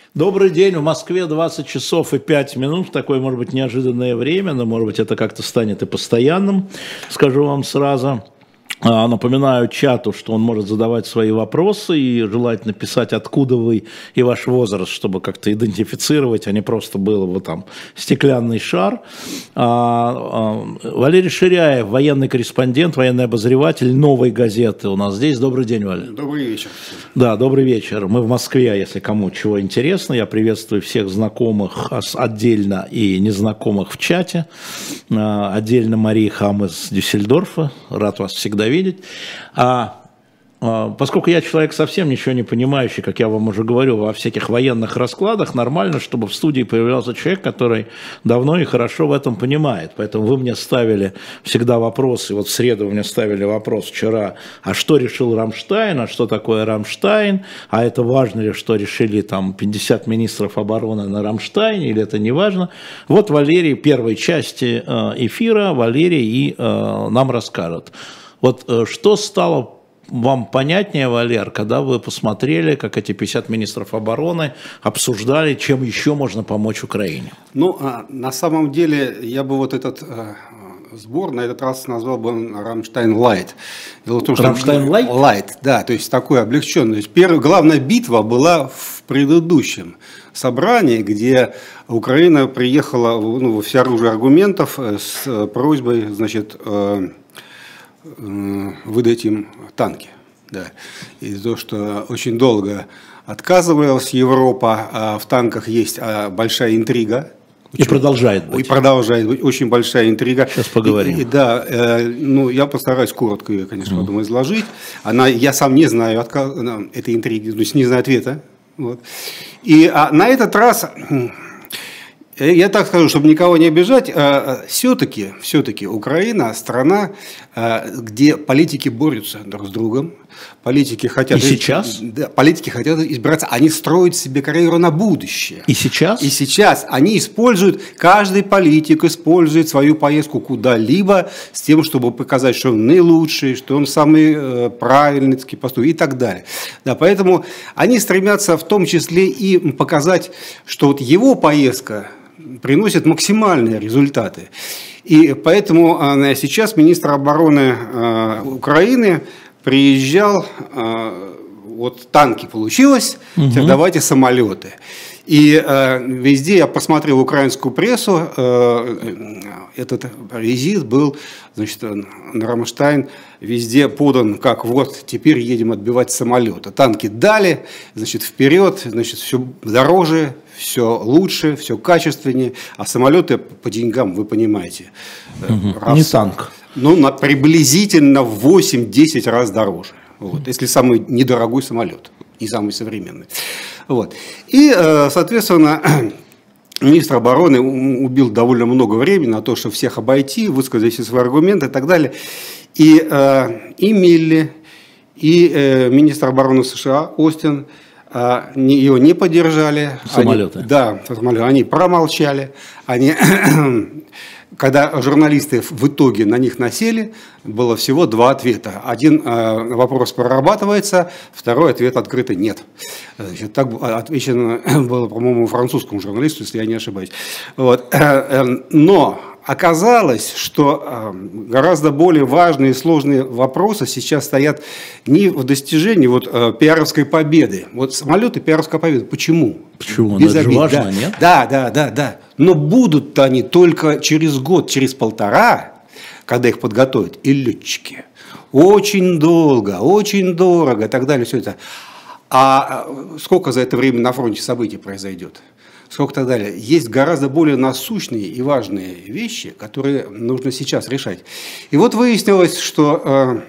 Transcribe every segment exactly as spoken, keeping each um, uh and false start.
Добрый день, в Москве двадцать часов и пять минут, такое, может быть, неожиданное время, но, может быть, это как-то станет и постоянным, скажу вам сразу. Напоминаю чату, что он может задавать свои вопросы и желательно писать, откуда вы и ваш возраст, чтобы как-то идентифицировать, а не просто было бы там стеклянный шар. Валерий Ширяев, военный корреспондент, военный обозреватель «Новой газеты» у нас здесь. Добрый день, Валерий. Добрый вечер. Да, добрый вечер. Мы в Москве, если кому чего интересно. Я приветствую всех знакомых отдельно и незнакомых в чате. Отдельно Мария Хам из Дюссельдорфа. Рад вас всегда видеть. А, а, поскольку я человек совсем ничего не понимающий, как я вам уже говорю, во всяких военных раскладах, нормально, чтобы в студии появлялся человек, который давно и хорошо в этом понимает. Поэтому вы мне ставили всегда вопросы. Вот в среду вы мне ставили вопрос вчера, а что решил Рамштайн, а что такое Рамштайн, а это важно ли, что решили там пятьдесят министров обороны на Рамштайне, или это не важно. Вот Валерий первой части эфира, Валерий и э, нам расскажет. Вот что стало вам понятнее, Валер, когда вы посмотрели, как эти пятьдесят министров обороны обсуждали, чем еще можно помочь Украине? Ну, на самом деле, я бы вот этот сбор на этот раз назвал бы Рамштайн Лайт. Рамштайн Лайт? Лайт, да, то есть такой облегченный. То есть первая, главная битва была в предыдущем собрании, где Украина приехала, ну, во всеоружие аргументов с просьбой, значит, выдать им танки. Да. И то, что очень долго отказывалась Европа, а в танках есть большая интрига. И очень, продолжает быть. И продолжает быть очень большая интрига. Сейчас поговорим. И, и, да, э, ну, я постараюсь коротко ее, конечно, mm. потом изложить. Она, я сам не знаю отказ, этой интриги, то есть не знаю ответа. Вот. И а, на этот раз... Я так скажу, чтобы никого не обижать, все-таки, все-таки Украина страна, где политики борются друг с другом, политики хотят... И сейчас? Да, политики хотят избираться, они строят себе карьеру на будущее. И сейчас? И сейчас они используют, каждый политик использует свою поездку куда-либо с тем, чтобы показать, что он наилучший, что он самый правильный поступок и так далее. Да, поэтому они стремятся в том числе и показать, что вот его поездка приносит максимальные результаты. И поэтому сейчас министр обороны Украины приезжал, вот танки получилось, угу. Теперь давайте самолеты. И э, везде я посмотрел украинскую прессу, э, этот визит был, значит, на Рамштайн везде подан, как вот теперь едем отбивать самолеты. Танки дали, значит, вперед, значит, все дороже, все лучше, все качественнее, а самолеты по деньгам, вы понимаете. Угу. Раз, не танк. Ну, на, приблизительно в восемь-десять раз дороже, вот, если самый недорогой самолет, не самый современный. Вот. И, соответственно, министр обороны убил довольно много времени на то, чтобы всех обойти, высказать все свои аргументы и так далее. И, и Милли, и министр обороны США Остин его не поддержали. Самолеты. Они, да, самолеты. Они промолчали. Они... Когда журналисты в итоге на них насели, было всего два ответа. Один э, вопрос прорабатывается, второй ответ открытый нет. Значит, так отвечено было, по-моему, французскому журналисту, если я не ошибаюсь. Вот. Но оказалось, что гораздо более важные и сложные вопросы сейчас стоят не в достижении вот, пиаровской победы. Вот самолеты пиаровской победы. Почему? Почему? Без это же важно, да. нет? Да, да, да, да. Но будут-то они только через год, через полтора, когда их подготовят, и летчики. Очень долго, очень дорого и так далее. Все это. А сколько за это время на фронте событий произойдет? Сколько так далее. Есть гораздо более насущные и важные вещи, которые нужно сейчас решать. И вот выяснилось, что э,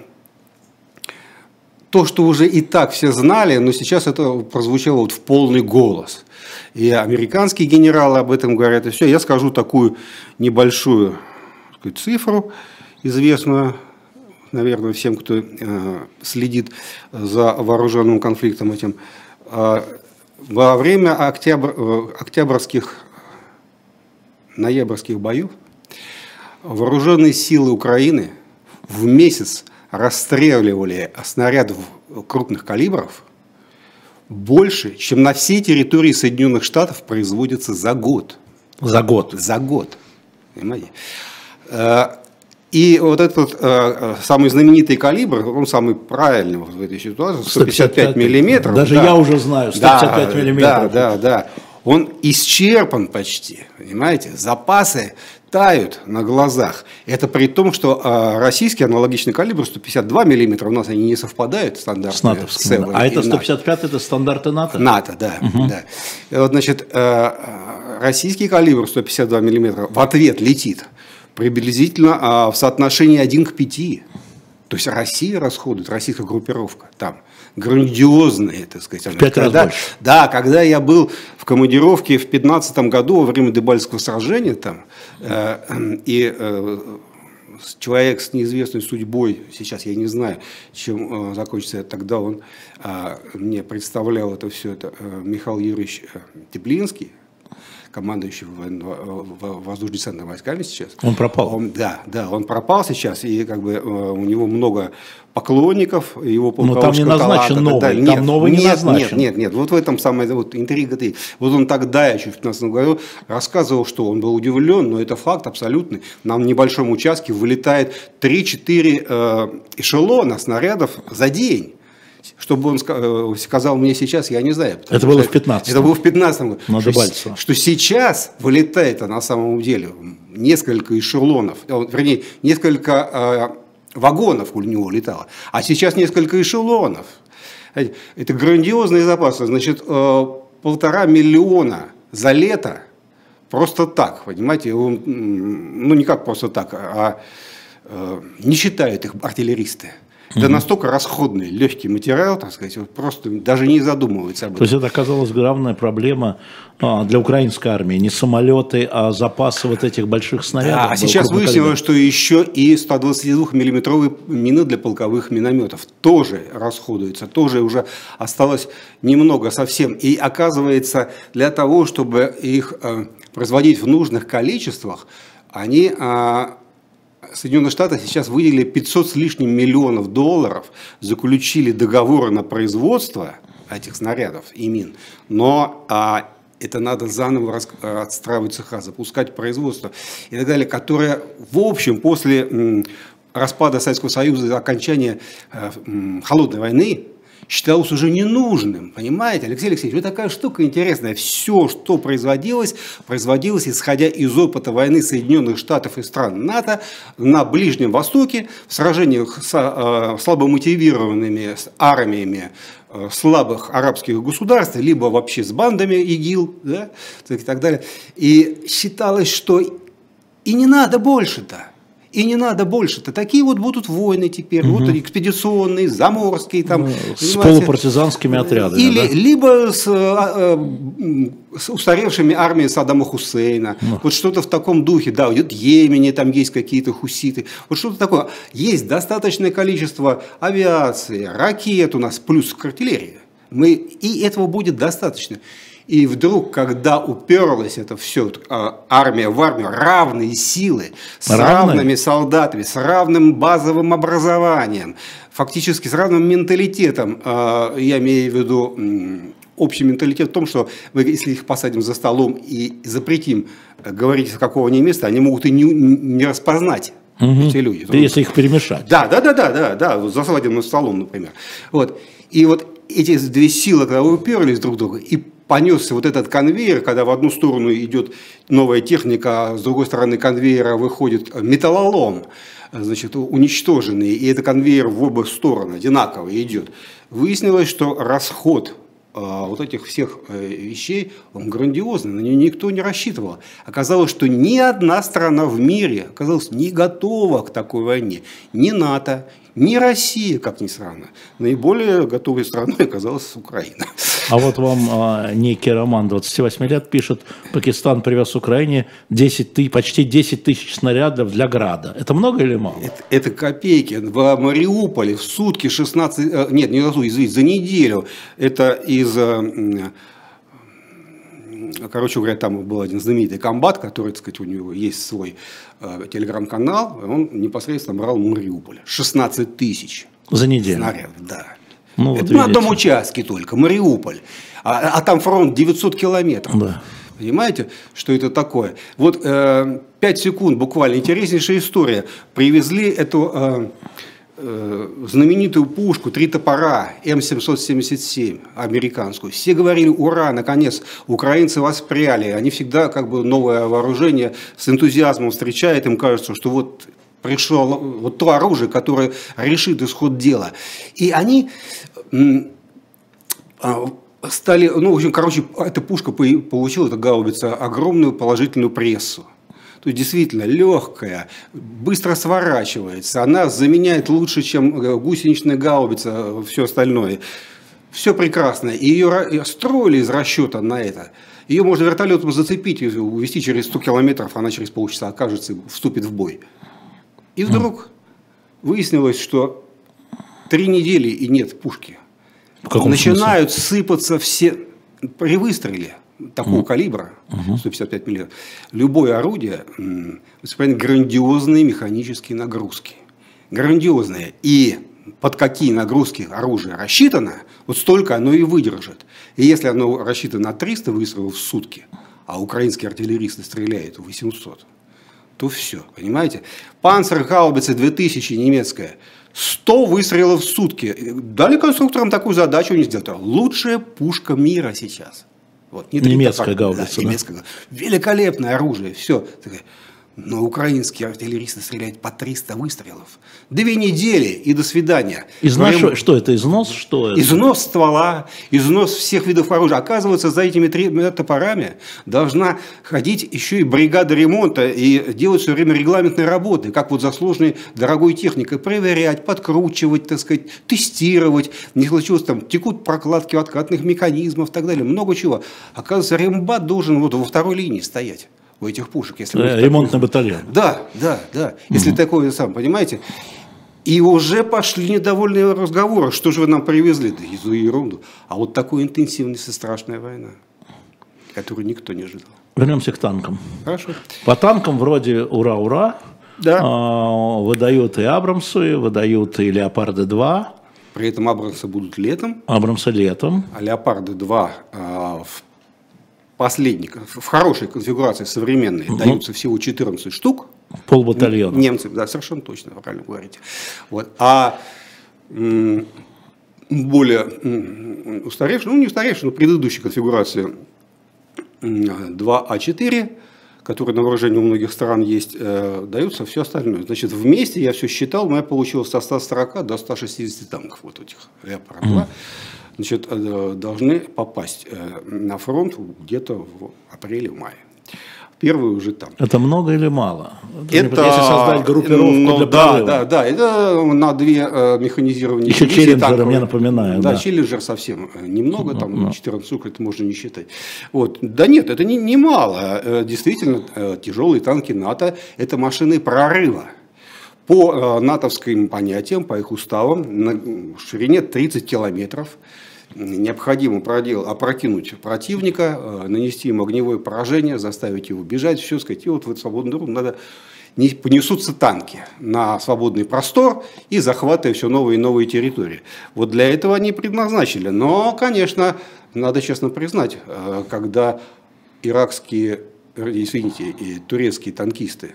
то, что уже и так все знали, но сейчас это прозвучало вот в полный голос. И американские генералы об этом говорят. И все. Я скажу такую небольшую, так сказать, цифру, известную, наверное, всем, кто э, следит за вооруженным конфликтом этим. Э, Во время октябрь, октябрьских, ноябрьских боев вооруженные силы Украины в месяц расстреливали снарядов крупных калибров больше, чем на всей территории Соединенных Штатов производится за год. За год? За год. Понимаете? И вот этот э, самый знаменитый калибр, он самый правильный в этой ситуации, сто пятьдесят пять миллиметров. Даже да, я уже знаю, сто пятьдесят пять миллиметров. Да, да, да. Он исчерпан почти, понимаете? Запасы тают на глазах. Это при том, что э, российский аналогичный калибр сто пятьдесят два миллиметра, у нас они не совпадают, стандарты. С натовскими. А это сто пятьдесят пять, это стандарты НАТО? НАТО, да. Угу. Да. И вот, значит, э, российский калибр сто пятьдесят два миллиметра в ответ летит приблизительно а, в соотношении один к пяти. То есть Россия расходует, российская группировка там грандиозные, так сказать. В пять раз больше. Да, когда я был в командировке в пятнадцатом году во время Дебальского сражения там, э, и э, человек с неизвестной судьбой, сейчас я не знаю, чем э, закончится, тогда он э, мне представлял это все, это э, Михаил Юрьевич э, Теплинский, командующий воздушно-десантными войсками сейчас. Он пропал. Он, да, да, он пропал сейчас, и как бы у него много поклонников, его полководческого. Но там не назначен новый, да, там нет, новый не нет, назначен. Нет, нет, нет, вот в этом самая вот интрига-то. Вот он тогда, еще в пятнадцатом году, рассказывал, что он был удивлен, но это факт абсолютный. На небольшом участке вылетает три-четыре э, эшелона снарядов за день. Чтобы он сказал мне сейчас, я не знаю. Это было в пятнадцатом. Это было в пятнадцатом году. На что, что сейчас вылетает, а на самом деле, несколько эшелонов, вернее, несколько э, вагонов у него летало, а сейчас несколько эшелонов. Это грандиозные запасы. Значит, э, полтора миллиона за лето просто так, понимаете, он, ну не как просто так, а э, не считают их артиллеристы. Это настолько расходный, легкий материал, так сказать, вот просто даже не задумывается об этом. То есть это оказалась главная проблема а, для украинской армии. Не самолеты, а запасы вот этих больших снарядов. Да, а сейчас выяснилось, что еще и сто двадцатидвухмиллиметровые мины для полковых минометов тоже расходуются. Тоже уже осталось немного совсем. И оказывается, для того, чтобы их э, производить в нужных количествах, они... Э, Соединенные Штаты сейчас выделили пятьсот с лишним миллионов долларов, заключили договоры на производство этих снарядов и мин, но а, это надо заново рас, отстраивать цеха, запускать производство и так далее, которое в общем после м, распада Советского Союза и окончания э, м, холодной войны считалось уже ненужным, понимаете, Алексей Алексеевич, вот такая штука интересная, все, что производилось, производилось исходя из опыта войны Соединенных Штатов и стран НАТО на Ближнем Востоке, в сражениях с э, слабо мотивированными армиями э, слабых арабских государств, либо вообще с бандами ИГИЛ, да, и так далее, и считалось, что и не надо больше-то. И не надо больше-то. Такие вот будут войны теперь. Угу. Вот экспедиционные, заморские. Там, с полупартизанскими отрядами. Или, да? Либо с, а, с устаревшими армиями Саддама Хусейна. Ну. Вот что-то в таком духе. Да, вот в Йемене там есть какие-то хуситы. Вот что-то такое. Есть достаточное количество авиации, ракет у нас, плюс к артиллерии. Мы, и этого будет достаточно. И вдруг, когда уперлась это все, армия в армию, равные силы, с Равные? равными солдатами, с равным базовым образованием, фактически с равным менталитетом, я имею в виду общий менталитет в том, что мы, если их посадим за столом и запретим говорить, с какого они места, они могут и не, не распознать. Угу. Эти люди. Да, если их перемешать. Да, да, да, да, да, да, за свадебным столом, например. Вот. И вот эти две силы, когда уперлись друг в друга, и понесся вот этот конвейер, когда в одну сторону идет новая техника, а с другой стороны конвейера выходит металлолом, значит, уничтоженный, и этот конвейер в обе стороны одинаково идет. Выяснилось, что расход а, вот этих всех вещей, он грандиозный, на него никто не рассчитывал. Оказалось, что ни одна страна в мире оказалась не готова к такой войне. Ни НАТО, ни Россия, как ни странно. Наиболее готовой страной оказалась Украина. А вот вам а, некий Роман, двадцати восьми лет, пишет: Пакистан привез Украине десять тысяч, почти десять тысяч снарядов для Града. Это много или мало? Это, это копейки. В Мариуполе в сутки шестнадцать... Нет, не за сутки, извините, за неделю. Это из... Короче говоря, там был один знаменитый комбат, который, так сказать, у него есть свой э, телеграм-канал, он непосредственно брал Мариуполь. шестнадцать тысяч. За неделю? Снарядов, да. Ну, это вот на одном участке только, Мариуполь. А, а там фронт девятьсот километров. Да. Понимаете, что это такое? Вот э, пять секунд буквально. Интереснейшая история. Привезли эту э, э, знаменитую пушку «Три топора» М семьсот семьдесят семь американскую. Все говорили: ура, наконец, украинцы воспряли. Они всегда как бы новое вооружение с энтузиазмом встречают. Им кажется, что вот пришло вот то оружие, которое решит исход дела. И они... М- стали, ну, в общем, короче, эта пушка получила, эта гаубица, огромную положительную прессу. То есть, действительно, легкая, быстро сворачивается, она заменяет лучше, чем гусеничная гаубица, все остальное. Все прекрасно. И ее строили из расчета на это. Ее можно вертолетом зацепить и увезти через сто километров, она через полчаса окажется, вступит в бой. И вдруг выяснилось, что три недели и нет пушки. Начинают смысле? Сыпаться все при выстреле такого uh-huh. калибра, сто пятьдесят пять миллиметров, любое орудие воспринимает грандиозные механические нагрузки. Грандиозные. И под какие нагрузки оружие рассчитано, вот столько оно и выдержит. И если оно рассчитано на триста выстрелов в сутки, а украинские артиллеристы стреляют восемьсот, то все, понимаете? Панцергаубица две тысячи немецкая, сто выстрелов в сутки. Дали конструкторам такую задачу, они сделали. Лучшая пушка мира сейчас. Вот, не немецкая гаубица. Да, немецкая. Да. Великолепное оружие. Все. Но украинские артиллеристы стреляют по триста выстрелов. Две недели и до свидания. Износ, Прям... Что это? Износ? Что это? Износ ствола, износ всех видов оружия. Оказывается, за этими тремя топорами должна ходить еще и бригада ремонта и делать все время регламентные работы, как вот за сложной дорогой техникой. Проверять, подкручивать, так сказать, тестировать. Не случилось, там текут прокладки откатных механизмов и так далее. Много чего. Оказывается, рембат должен вот во второй линии стоять. У этих пушек. Если да, ремонтный такой... батальон. Да, да, да. Если угу. такое, сам понимаете. И уже пошли недовольные разговоры. Что же вы нам привезли? Да за ерунду. А вот такой интенсивность и страшная война, которую никто не ожидал. Вернемся к танкам. Хорошо. По танкам вроде ура-ура. Да. А, выдают и Абрамсы, выдают и Леопарды два. При этом Абрамсы будут летом. Абрамсы летом. А Леопарды два а, в последний, в хорошей конфигурации современной ну, даются всего четырнадцать штук. Полбатальона. Немцы, да, совершенно точно, вы правильно говорите. Вот. А м, более м, устаревшие, ну не устаревшие, но предыдущей конфигурации два А четыре, которые на вооружении у многих стран есть, э, даются все остальное. Значит, вместе я все считал, у меня получилось со ста сорока до ста шестидесяти танков, вот этих Леопард два. Значит, должны попасть на фронт где-то в апреле-мае. Первый уже там. Это много или мало? Это, если создать группировку ну, для да, прорыва. Да, да, это на две э, механизированные. Еще Челленджеры, я напоминаю. Да, да. Челленджер совсем немного, там no. четырнадцать штук, это можно не считать. Вот. Да нет, это не, не мало. Действительно, тяжелые танки НАТО – это машины прорыва. По натовским понятиям, по их уставам, на ширине тридцать километров необходимо продел, опрокинуть противника, нанести ему огневое поражение, заставить его бежать, все сказать. И вот в эту свободную дорогу надо, не, понесутся танки на свободный простор и захватывая все новые и новые территории. Вот для этого они предназначили. Но, конечно, надо честно признать, когда иракские, извините, и турецкие танкисты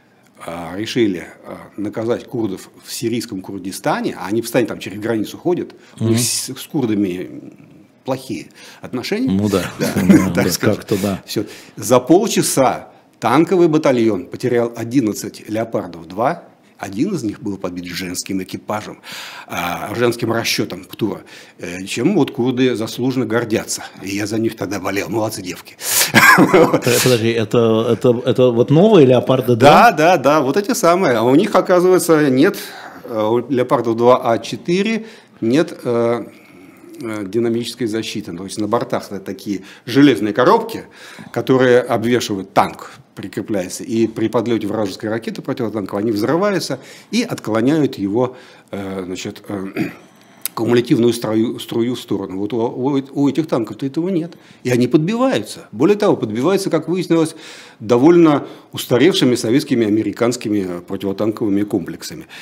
решили наказать курдов в сирийском Курдистане, а они постоянно там через границу ходят, mm-hmm. у них с, с курдами плохие отношения. Ну да, да, да, так да сказать. Как-то да. Все. За полчаса танковый батальон потерял одиннадцать Леопардов два, один из них был подбит женским экипажем, женским расчетом ПТУРа, чем вот курды заслуженно гордятся. И я за них тогда болел. Молодцы девки. Подожди, это, это, это вот новые Леопарды Да, два? да, да, вот эти самые. А у них, оказывается, нет, у Леопардов два А четыре нет э, динамической защиты. То есть на бортах такие железные коробки, которые обвешивают танк, прикрепляется, и при подлете вражеской ракеты противотанковой они взрываются и отклоняют его, э, значит, э, кумулятивную струю, струю в сторону. Вот у, у, у этих танков-то этого нет. И они подбиваются. Более того, подбиваются, как выяснилось, довольно устаревшими советскими и американскими противотанковыми комплексами.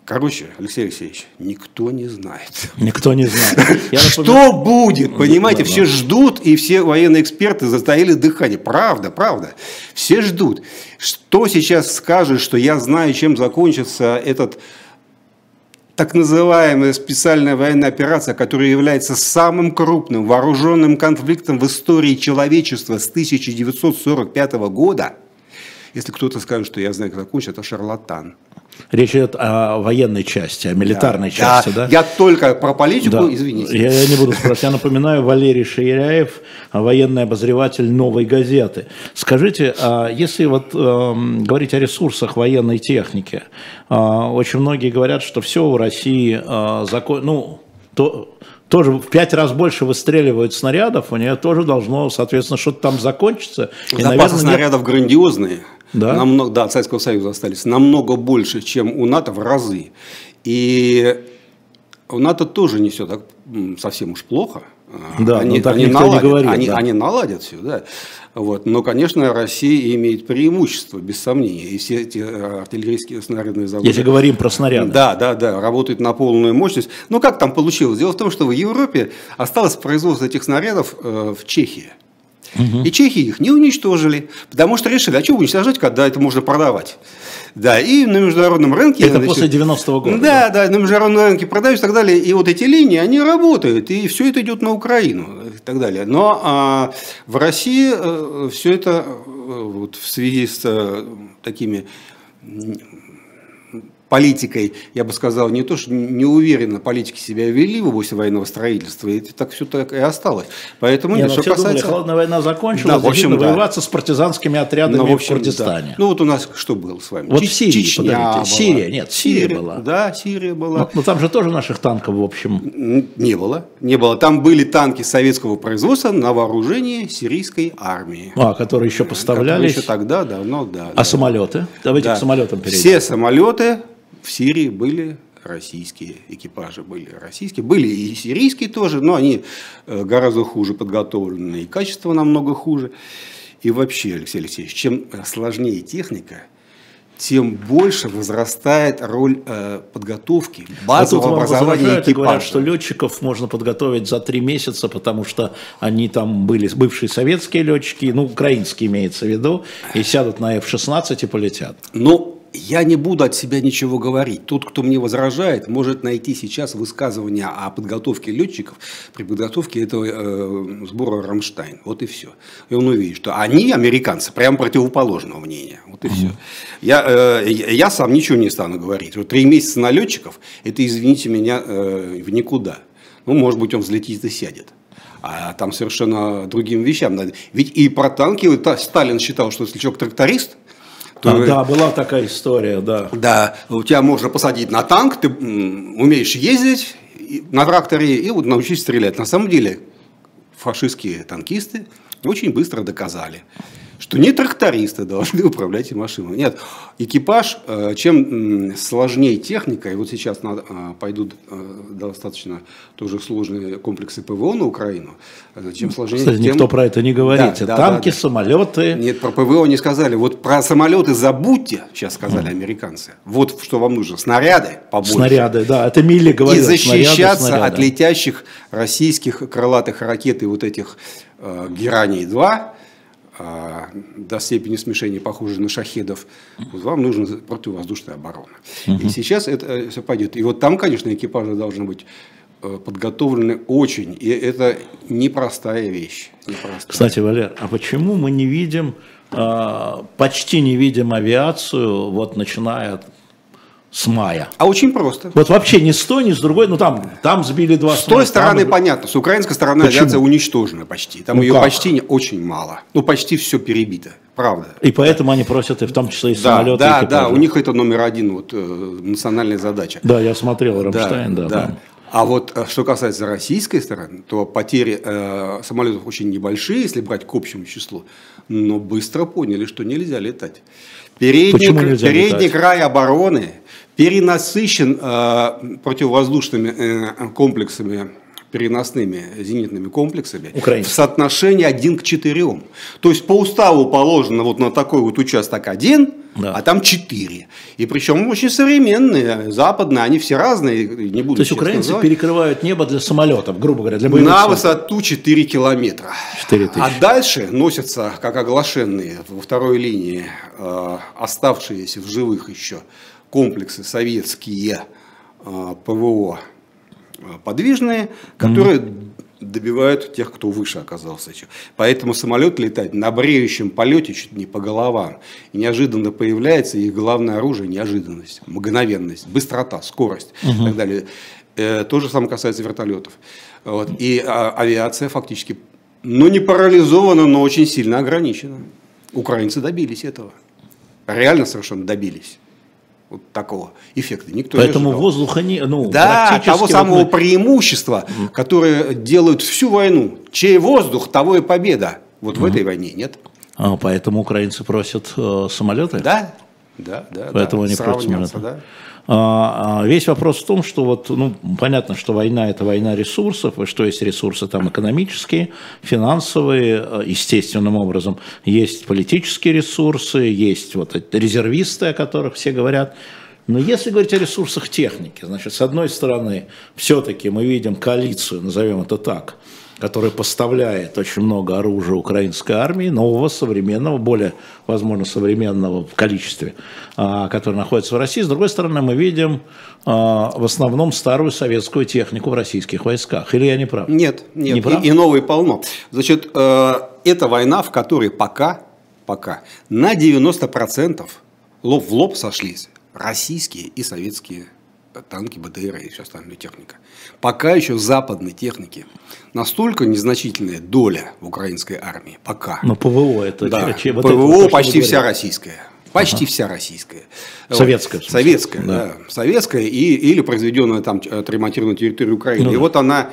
Короче, Алексей Алексеевич, никто не знает. Никто не знает. Что будет, понимаете, все ждут, и все военные эксперты затаили дыхание. Правда, правда. Все ждут. Что сейчас скажет, что я знаю, чем закончится этот так называемая специальная военная операция, которая является самым крупным вооруженным конфликтом в истории человечества с тысяча девятьсот сорок пятого года. Если кто-то скажет, что я знаю, как закончится, это шарлатан. Речь идет о военной части, о милитарной да, части, да? да? Я только про политику, да. извините. Я, я не буду спрашивать. Я напоминаю, Валерий Ширяев, военный обозреватель «Новой газеты». Скажите, а если вот э, говорить о ресурсах военной техники, э, очень многие говорят, что все в России э, закон, ну, то, тоже в пять раз больше выстреливают снарядов, у нее тоже должно, соответственно, что-то там закончиться. Запасы, и, наверное, снарядов нет... грандиозные. Да? Намного, да, от Советского Союза остались намного больше, чем у НАТО в разы. И у НАТО тоже не все так совсем уж плохо. Да, они, так они, никто наладят, не говорит, они, да. они наладят все, да. Вот. Но, конечно, Россия имеет преимущество, без сомнения. И все эти артиллерийские снарядные заводы. Если говорим про снаряды. Да, да, да, работают на полную мощность. Но как там получилось? Дело в том, что в Европе осталось производство этих снарядов э, в Чехии. Угу. И чехи их не уничтожили, потому что решили, а что уничтожать, когда это можно продавать. Да, и на международном рынке... Это значит, после девяностого года. Да, да, да, на международном рынке продают и так далее. И вот эти линии, они работают, и все это идет на Украину и так далее. Но а, в России а, все это а, вот, в связи с а, такими... политикой, я бы сказал, не то, что неуверенно политики себя вели в области военного строительства, и так все так и осталось. Поэтому, не, что все касается... думали, холодная война закончилась, да, в общем, да. воеваться с партизанскими отрядами ну, в, общем, в Курдистане. Да. Ну вот у нас что было с вами? Вот в Сирии, Чечня была. Сирия, нет, Сирия, Сирия была. Да, Сирия была. Но, но там же тоже наших танков, в общем... Не было, не было. Там были танки советского производства на вооружении сирийской армии. А, которые еще поставлялись? Которые еще тогда, давно, да. А да. самолеты? Давайте да. к самолетам перейдем. Все самолеты... В Сирии были российские экипажи, были российские, были и сирийские тоже, но они гораздо хуже подготовлены, и качество намного хуже. И вообще, Алексей Алексеевич, чем сложнее техника, тем больше возрастает роль э, подготовки, базового а образования экипажа. Говорят, что летчиков можно подготовить за три месяца, потому что они там были бывшие советские летчики, ну, украинские имеется в виду, и сядут на эф шестнадцать и полетят. Ну, я не буду от себя ничего говорить. Тот, кто мне возражает, может найти сейчас высказывания о подготовке летчиков при подготовке этого э, сбора «Рамштайн». Вот и все. И он увидит, что они, американцы, прямо противоположного мнения. Вот и mm-hmm. все. Я, э, я сам ничего не стану говорить. Вот три месяца на летчиков, это, извините меня, э, в никуда. Ну, может быть, он взлетит и сядет. А там совершенно другим вещам надо. Ведь и про танки Сталин считал, что если человек тракторист, А, да, была такая история, да. Да, у тебя можно посадить на танк, ты умеешь ездить на тракторе и вот научись стрелять. На самом деле фашистские танкисты очень быстро доказали, что не трактористы должны управлять машиной. Нет, экипаж, чем сложнее техника, и вот сейчас пойдут достаточно тоже сложные комплексы ПВО на Украину, чем сложнее... Кстати, тем... никто про это не говорит. Да, да, танки, да, да. самолеты... Нет, про ПВО не сказали. Вот про самолеты забудьте, сейчас сказали американцы. Вот что вам нужно. Снаряды побольше. Снаряды, да, это Милли говорил. И защищаться снаряды, снаряды. от летящих российских крылатых ракет и вот этих э, Гераний-два, до степени смешения похожи на шахедов, вот вам нужна противовоздушная оборона. Uh-huh. И сейчас это все пойдет. И вот там, конечно, экипажи должны быть подготовлены очень. И это непростая вещь. Непростая. Кстати, Валер, а почему мы не видим, почти не видим авиацию, вот начиная с мая? А очень просто. Вот вообще ни с той, ни с другой, ну там, там сбили два... С той стороны там... понятно, с украинской стороны Почему? Авиация уничтожена почти. Там ну ее как? почти не, очень мало. Ну почти все перебито, правда. И поэтому они просят, и в том числе и да, самолеты. Да, и да, у них это номер один, вот, э, национальная задача. Да, я смотрел Рамштайн, да. да, да. да. А вот что касается российской стороны, то потери э, самолетов очень небольшие, если брать к общему числу, но быстро поняли, что нельзя летать. Передний, нельзя передний летать? край обороны перенасыщен э, противовоздушными э, комплексами переносными зенитными комплексами Украинцы. в соотношении один к четырем. То есть по уставу положено вот на такой вот участок один, да. а там четыре. И причем очень современные, западные, они все разные. Не буду То есть украинцы называть. Перекрывают небо для самолетов, грубо говоря, для боевых на самолетов. высоту четыре километра. четыре тысячи. А дальше носятся, как оглашенные во второй линии, э, оставшиеся в живых еще комплексы советские э, ПВО подвижные, которые mm-hmm. добивают тех, кто выше оказался еще. Поэтому самолет летает на бреющем полете чуть не по головам. И неожиданно появляется их главное оружие – неожиданность, мгновенность, быстрота, скорость mm-hmm. и так далее. Э, то же самое касается вертолетов. Вот. И а, авиация фактически, ну не парализована, но очень сильно ограничена. Украинцы добились этого. Реально совершенно добились. Вот такого эффекта никто Поэтому не ожидал. Воздуха не... Ну, да, того самого вот мы... преимущества, которое делают всю войну. Чей воздух, того и победа. Вот mm-hmm. в этой войне нет. А, поэтому украинцы просят э, самолеты? Да, да, да. Поэтому да. они просят самолеты. Да. А, а, весь вопрос в том, что вот, ну, понятно, что война – это война ресурсов, и что есть ресурсы там экономические, финансовые, естественным образом. Есть политические ресурсы, есть вот резервисты, о которых все говорят. Но если говорить о ресурсах техники, значит, с одной стороны, все-таки мы видим коалицию, назовем это так, которая поставляет очень много оружия украинской армии, нового, современного, более, возможно, современного в количестве, который находится в России. С другой стороны, мы видим в основном старую советскую технику в российских войсках. Или я не прав? Нет, нет, не прав? И, и новой полно. Значит, это война, в которой пока, пока на девяносто процентов лоб в лоб сошлись российские и советские танки, БТР и все остальная техника. Пока еще западной техники настолько незначительная доля в украинской армии. Пока. Но ПВО это... Да, че, вот ПВО это, почти вся российская. Почти ага. вся российская. Советская. Вот. Советская, да. да. Советская и, или произведенная там, отремонтированная на территории Украины. Ну, и да. вот она,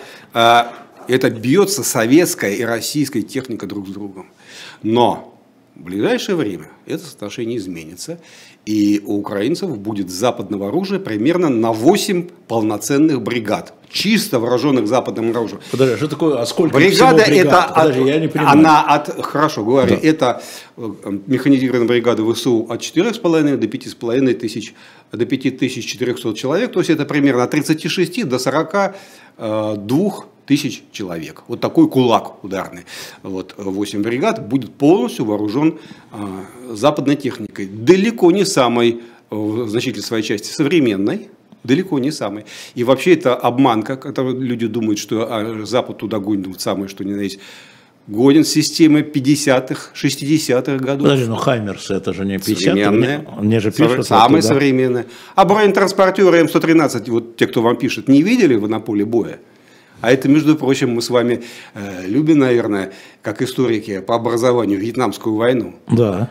это бьется советская и российская техника друг с другом. Но в ближайшее время это соотношение изменится. И у украинцев будет западного оружия примерно на восемь полноценных бригад. Чисто вооруженных западным оружием. Подожди, что такое, а сколько бригада всего бригад? Это Подожди, от, я не понимаю. Она от, хорошо говорю, да. это механизированная бригада ВСУ от четырёх с половиной до пяти с половиной тысяч, до пяти тысяч четырёхсот человек. То есть это примерно от тридцати шести до сорока двух тысяч человек. Вот такой кулак ударный. Вот восемь бригад будет полностью вооружен э, западной техникой. Далеко не самой, в значительной своей части, современной. Далеко не самой. И вообще это обманка, когда люди думают, что а, Запад туда гонит вот самое, что ни на есть. Гонит системы пятидесятых, шестидесятых годов. Подожди, ну Хаймерс это же не пятидесятые. Современные. Мне же пишут. Самые оттуда. Современные. А бронетранспортеры М сто тринадцать, вот те, кто вам пишет, не видели вы на поле боя? А это, между прочим, мы с вами э, любим, наверное, как историки по образованию, Вьетнамскую войну. Да.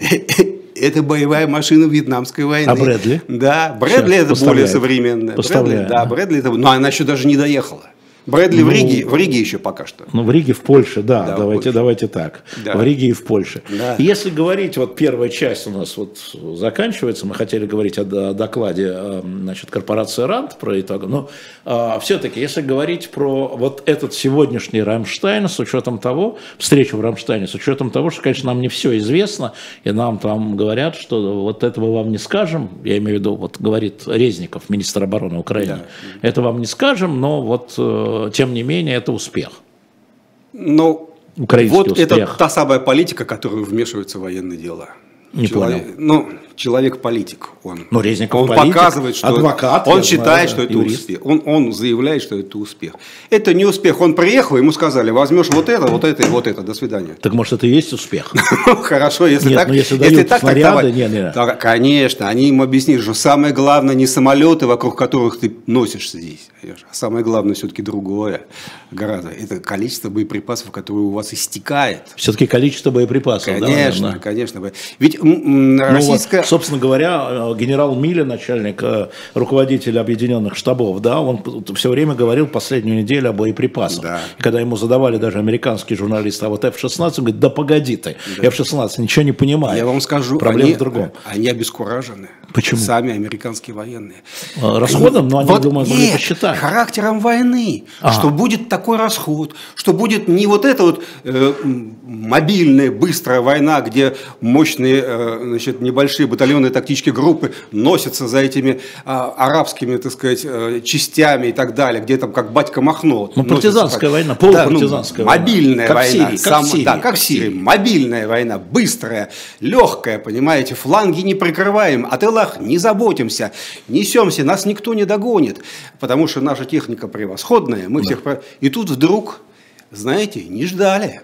Это боевая машина Вьетнамской войны. А Брэдли? Да, Брэдли это более современная. Брэдли, да, Брэдли это... Но она еще даже не доехала. Брэдли ну, в Риге, в Риге еще пока что. Ну, в Риге, в Польше, да, да давайте, Польше. давайте так. Да. В Риге и в Польше. Да. Если говорить, вот первая часть у нас вот заканчивается, мы хотели говорить о докладе, значит, корпорации РАНД про итоги, но а, все-таки, если говорить про вот этот сегодняшний Рамштайн, с учетом того, встречу в Рамштайне, с учетом того, что, конечно, нам не все известно, и нам там говорят, что вот этого вам не скажем, я имею в виду, вот говорит Резников, министр обороны Украины, да. это вам не скажем, но вот тем не менее, это успех. Ну, украинский вот успех. Это та самая политика, которая вмешивается в военные дела. Не человек, понял. Ну, человек-политик. Он, Но Резников он политик, показывает, что адвокат, он считает, знаю, что это юрист. успех. Он, он заявляет, что это успех. Это не успех. Он приехал, ему сказали, возьмешь вот это, вот это и вот это. До свидания. Так может, это и есть успех? Хорошо, если Нет, так. Ну, если если так снаряды, нет, нет. Да, конечно, они им объяснили, что самое главное не самолеты, вокруг которых ты носишься здесь. А самое главное все-таки другое. Гораздо. Это количество боеприпасов, которое у вас истекает. Все-таки количество боеприпасов. Конечно, да, конечно. Ведь м- м- российская Собственно говоря, генерал Миля, начальник, руководитель Объединенных штабов, да, он все время говорил последнюю неделю о боеприпасах. Да. И когда ему задавали даже американские журналисты, а вот эф шестнадцать, он говорит, да погоди ты, да. эф шестнадцать ничего не понимает. Я вам скажу, проблема они, в другом. Они обескуражены. Почему? Сами американские военные. Расходом? Но они, вот думаю, могли посчитать. Характером войны. А. Что будет такой расход, что будет не вот эта вот э, мобильная, быстрая война, где мощные, э, значит, небольшие батальонные тактические группы носятся за этими э, арабскими, так сказать, э, частями и так далее, где там как батька Махно. Ну, партизанская война, полупартизанская да, ну, война. Мобильная как война. В Сирии, Сам, как в Сирии, да, как в Сирии. Мобильная война, быстрая, легкая, понимаете, фланги не прикрываем, о тылах не заботимся, несемся, нас никто не догонит, потому что наша техника превосходная, мы да. всех... И тут вдруг, знаете, не ждали.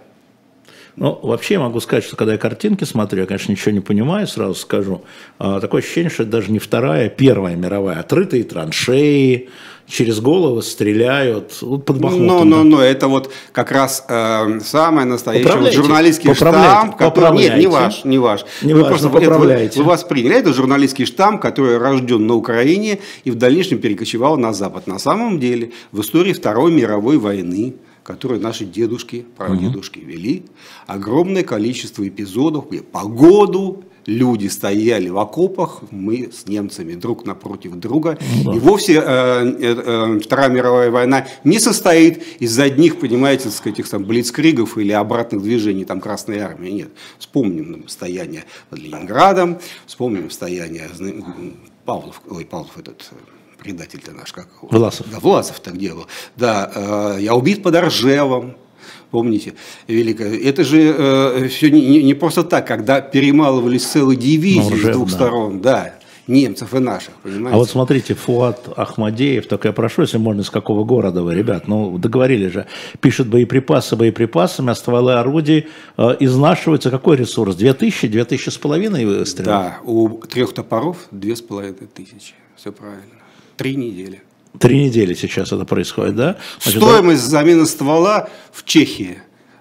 Ну, вообще я могу сказать, что когда я картинки смотрю, я, конечно, ничего не понимаю, сразу скажу. А, такое ощущение, что это даже не вторая, а первая мировая. Отрытые траншеи, через головы стреляют, вот под Бахмутом. Ну, ну, ну, это вот как раз э, самое настоящее вот журналистский штамп, который... Нет, не ваш, не ваш. Не вы важно, просто поправляете. Вы, вы восприняли. Это журналистский штамп, который рожден на Украине и в дальнейшем перекочевал на Запад. На самом деле, в истории Второй мировой войны, которые наши дедушки, прадедушки угу. вели, огромное количество эпизодов, по году люди стояли в окопах, мы с немцами друг напротив друга. Да. И вовсе э, э, Вторая мировая война не состоит из одних, понимаете, этих там блицкригов или обратных движений там Красной армии. Нет. Вспомним стояние под Ленинградом, вспомним стояние Павлов, ой, Павлов этот... предатель-то наш, как его? Власов. Да, Власов так делал. Да, э, я убит под Ржевом, помните, великое. Это же э, все не, не просто так, когда перемалывались целые дивизии Ржев, с двух да. сторон, да, немцев и наших, понимаете? А вот смотрите, Фуат Ахмадеев, только я прошу, если можно, из какого города вы, ребят, ну, договорились же, пишет боеприпасы боеприпасами, а стволы орудий э, изнашиваются. Какой ресурс? Две тысячи, две тысячи с половиной выстрелов? Да, у трех топоров две с половиной тысячи, все правильно. Три недели. Три недели сейчас это происходит, да? Значит, стоимость да... замены ствола в Чехии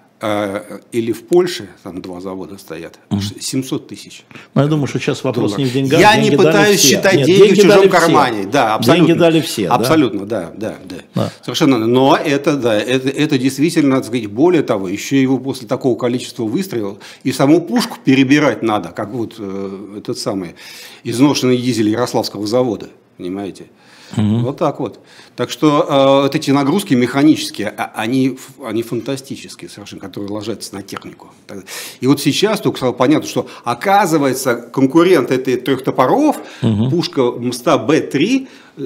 э, или в Польше, там два завода стоят, семьсот тысяч. Ну, я думаю, что сейчас вопрос долларов. Не в деньгах. Я не пытаюсь считать Нет, деньги, деньги в чужом кармане. Да, абсолютно. Деньги дали все. Абсолютно, да, да, да. да. Совершенно. Но это, да, это, это действительно, надо сказать, более того, еще его после такого количества выстрелов и саму пушку перебирать надо, как вот э, этот самый изношенный дизель Ярославского завода. Понимаете? Угу. Вот так вот. Так что э, вот эти нагрузки механические, они, они фантастические совершенно, которые ложатся на технику. И вот сейчас только стало понятно, что оказывается конкурент этой трех топоров, угу. пушка МСТА Б три,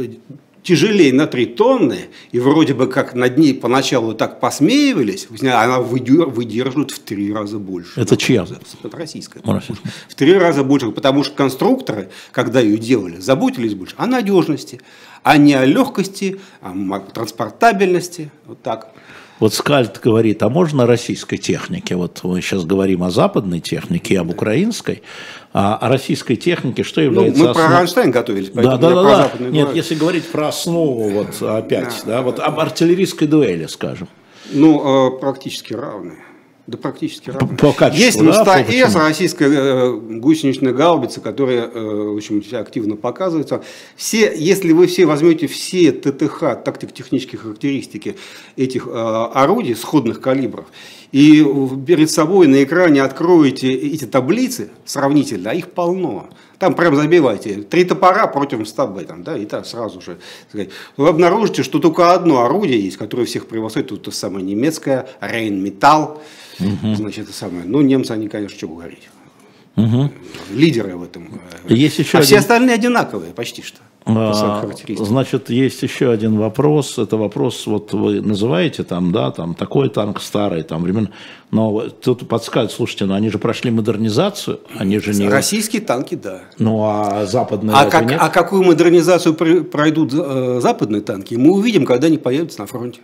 тяжелее на три тонны, и вроде бы как над ней поначалу так посмеивались, она выдерживает в три раза больше. Это чья? Это российская. Российская. В три раза больше, потому что конструкторы, когда ее делали, заботились больше о надежности, а не о легкости, о транспортабельности. Вот так. Вот Скальд говорит, а можно российской технике? Вот мы сейчас говорим о западной технике и об украинской. А о российской технике что является ну, мы основой? про Ранштайн готовились. Да, да, да. да. Нет, говорю. Если говорить про основу, вот опять, да, да, вот об артиллерийской дуэли, скажем. Ну, практически равные. Да практически равные. По качеству, есть МСТА С, российская э, гусеничная гаубица, которая э, в общем, активно показывается. Все, если вы все возьмете все ТТХ, тактико-технические характеристики этих э, орудий сходных калибров, и перед собой на экране откроете эти таблицы сравнительно, а их полно. Там прям забивайте три топора против МСТА Б, там, да, и так сразу же. Вы обнаружите, что только одно орудие есть, которое всех превосходит, это то самое немецкое, Рейнметалл. Угу. Значит, это самое. Ну, немцы, они, конечно, что говорить. Угу. Лидеры в этом. Есть еще а один... все остальные одинаковые, почти что. А, значит, есть еще один вопрос. Это вопрос, вот вы называете там, да, там такой танк старый, там времен. Но тут подсказывают, слушайте, ну они же прошли модернизацию, они же не. Российские танки, да. Ну а западные. А, как, а какую модернизацию пройдут э, западные танки, мы увидим, когда они появятся на фронте.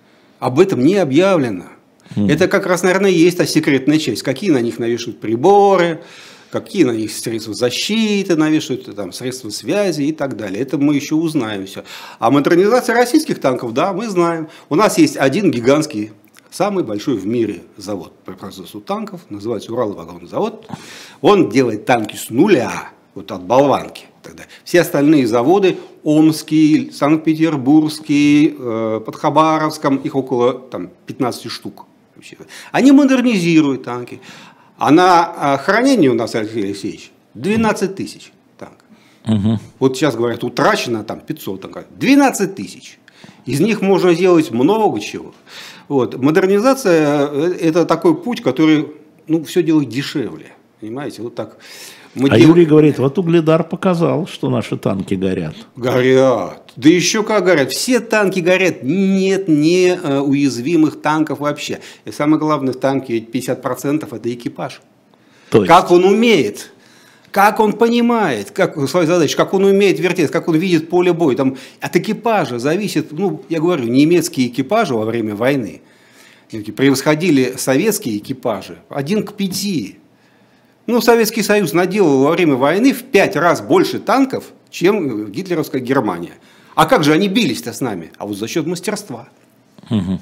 Об этом не объявлено. Mm. Это как раз, наверное, есть та секретная часть. Какие на них навешивают приборы, какие на них средства защиты навешивают, там, средства связи и так далее. Это мы еще узнаем все. А модернизация российских танков, да, мы знаем. У нас есть один гигантский, самый большой в мире завод по производству танков, называется Урал-вагонный завод. Он делает танки с нуля. вот от болванки. Тогда. Все остальные заводы, Омский, Санкт-Петербургский, э, под Хабаровском, их около там, пятнадцать штук. Они модернизируют танки. А на хранение у нас, Алексей Алексеевич, двенадцать тысяч танков. Угу. Вот сейчас говорят, утрачено там пятьсот танков. двенадцать тысяч. Из них можно сделать много чего. Вот. Модернизация – это такой путь, который ну, все делает дешевле. Понимаете, вот так. Мы а дел... Юрий говорит, вот Угледар показал, что наши танки горят. Горят. Да еще как горят. Все танки горят. Нет неуязвимых танков вообще. И самое главное, в танке пятьдесят процентов это экипаж. То есть... Как он умеет, как он понимает, как свою задачу, как он умеет вертеть, как он видит поле боя. Там от экипажа зависит, ну, я говорю, немецкие экипажи во время войны превосходили советские экипажи один к пяти. Ну, Советский Союз наделал во время войны в пять раз больше танков, чем гитлеровская Германия. А как же они бились-то с нами? А вот за счет мастерства. Угу.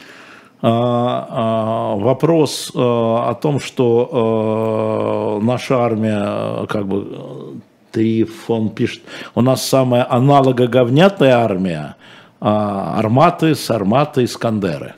А, а, вопрос а, о том, что а, наша армия, как бы, Трифон пишет, у нас самая аналогоговнятая армия, а, арматы, сарматы, искандеры.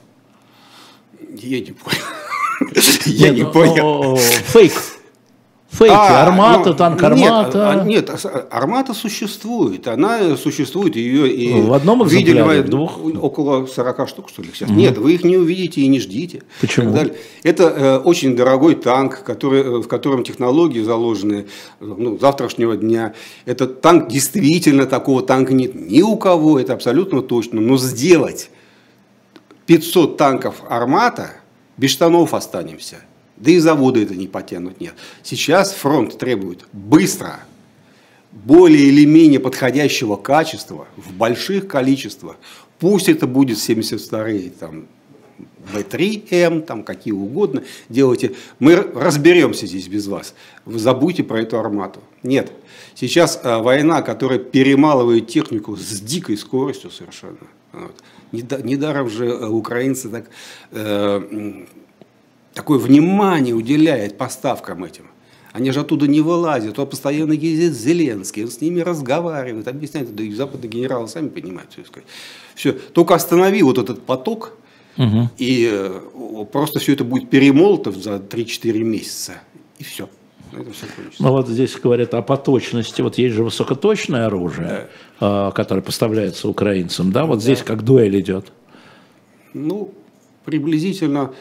Я не понял. Я не понял. Фейк. Фейки, а, армата, ну, танк армата. Нет, нет, армата существует. Она существует, ее и в одном экземпляре, в двух? Около сорока штук, что ли, сейчас. Угу. Нет, вы их не увидите и не ждите. Почему? Это э, очень дорогой танк, который, в котором технологии заложены ну, завтрашнего дня. Этот танк, действительно, такого танка нет ни у кого, это абсолютно точно. Но сделать пятьсот танков армата, без штанов останемся. Да и заводы это не потянут, нет. Сейчас фронт требует быстро, более или менее подходящего качества, в больших количествах. Пусть это будет семьдесят вторые, там, бэ три эм, там, какие угодно, делайте. Мы разберемся здесь без вас. Вы забудьте про эту армату. Нет. Сейчас а, война, которая перемалывает технику с дикой скоростью совершенно. Вот. Недаром же украинцы так... Э, такое внимание уделяет поставкам этим. Они же оттуда не вылазят, то постоянно ездит Зеленский, он с ними разговаривает, объясняет, да и западные генералы сами понимают, все сказать. Все, только останови вот этот поток, угу. и э, просто все это будет перемолото за три-четыре месяца, и все. Это все кончится. Ну вот здесь говорят о поточности, вот есть же высокоточное оружие, да. э, которое поставляется украинцам, да, вот да. Здесь как дуэль идет. Ну, приблизительно...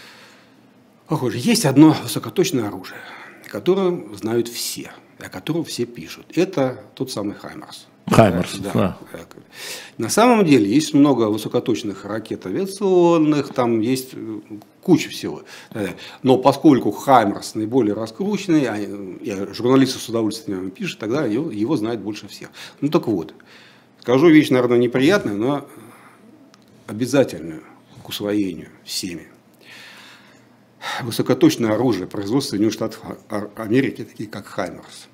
Похоже, есть одно высокоточное оружие, которое знают все, о котором все пишут. Это тот самый Хаймарс. Хаймарс, да. да. На самом деле есть много высокоточных ракет авиационных, там есть куча всего. Но поскольку Хаймарс наиболее раскрученный, а журналисты с удовольствием пишут, тогда его, его знают больше всех. Ну так вот, скажу вещь, наверное, неприятную, но обязательную к усвоению всеми. Высокоточное оружие производства Соединенных Штатов Америки, такие как Хаймарс,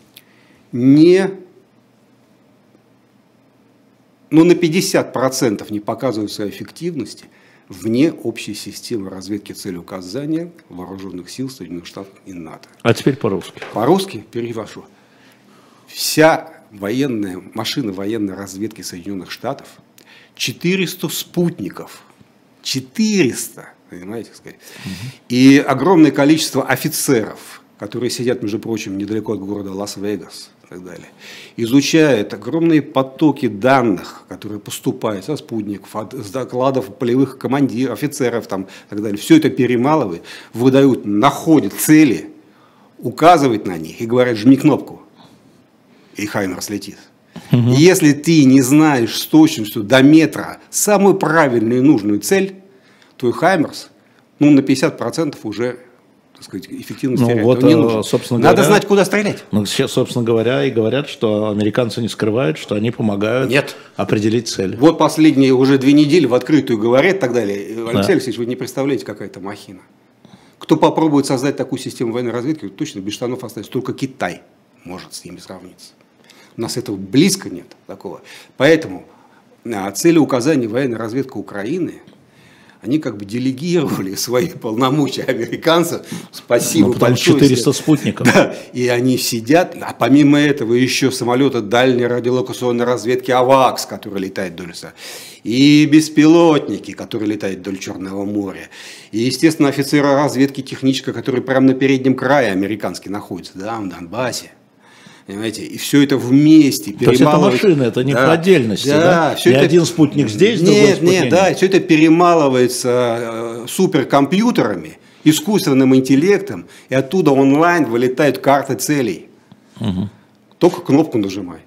не, ну, на пятьдесят процентов не показывают своей эффективности вне общей системы разведки цели указания вооруженных сил Соединенных Штатов и НАТО. А теперь по-русски. По-русски перевожу. Вся военная машина военной разведки Соединенных Штатов, четыреста спутников, четыреста, понимаете, сказать, угу. и огромное количество офицеров, которые сидят, между прочим, недалеко от города Лас-Вегас и так далее, изучают огромные потоки данных, которые поступают со спутников, от, с докладов полевых командиров, офицеров там, и так далее. Все это перемалывают, выдают, находят цели, указывают на них и говорят: жми кнопку, и Хаймарс летит. Угу. И если ты не знаешь с точностью до метра самую правильную и нужную цель, то и Хаймарс, ну, на пятьдесят процентов уже, так сказать, эффективность ну, теряет. вот, не нужно. собственно Надо говоря, знать, куда стрелять. Ну, сейчас, собственно говоря, и говорят, что американцы не скрывают, что они помогают Нет. определить цель. Вот последние уже две недели в открытую говорят и так далее. Алексей да. Алексеевич, вы не представляете, какая это махина. Кто попробует создать такую систему военной разведки, точно без штанов останется. Только Китай может с ними сравниться. У нас этого близко нет такого. Поэтому цели указания военной разведки Украины они как бы делегировали свои полномочия американцам. Спасибо ну, потому большое. четыреста спутников. Да, и они сидят, а помимо этого еще самолеты дальней радиолокационной разведки АВАКС, который летает вдоль леса, и беспилотники, которые летают вдоль Черного моря, и, естественно, офицеры разведки технической, которые прямо на переднем крае американский находятся, да, в Донбассе. Понимаете, и все это вместе перемалывается. То есть это машины, это не да, по отдельности, да? да? Все не это... один спутник здесь, нет, другой спутник. Нет, да, все это перемалывается э, суперкомпьютерами, искусственным интеллектом, и оттуда онлайн вылетают карты целей. Угу. Только кнопку нажимай.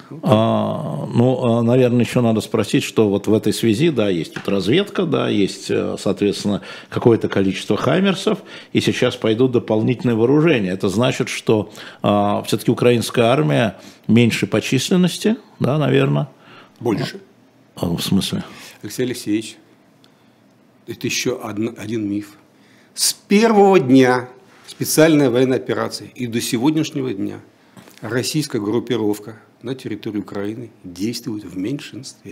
А, ну, наверное, еще надо спросить, что вот в этой связи, да, есть тут разведка, да, есть, соответственно, какое-то количество хаймерсов, и сейчас пойдут дополнительные вооружения. Это значит, что а, все-таки украинская армия меньше по численности, да, наверное? Больше. А, в смысле? Алексей Алексеевич, это еще один, один миф. С первого дня специальной военной операции и до сегодняшнего дня российская группировка на территории Украины действует в меньшинстве.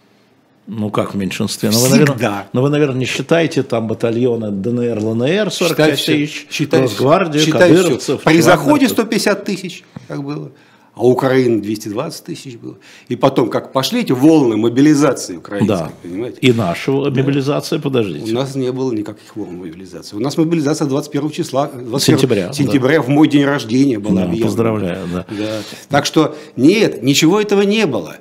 Ну как в меньшинстве? Но вы, наверное, но вы, наверное, не считаете там батальоны ДНР, ЛНР, сорок пять тысяч, Росгвардию, кадыровцев. При заходе сто пятьдесят тысяч, как было. А у Украины двести двадцать тысяч было. И потом, как пошли эти волны мобилизации украинской, да. понимаете? И наша мобилизация, подождите. У нас не было никаких волн мобилизации. У нас мобилизация двадцать первого числа, двадцать первого сентября, сентября да. в мой день рождения была. Да, поздравляю, да. Да. Так что нет, ничего этого не было.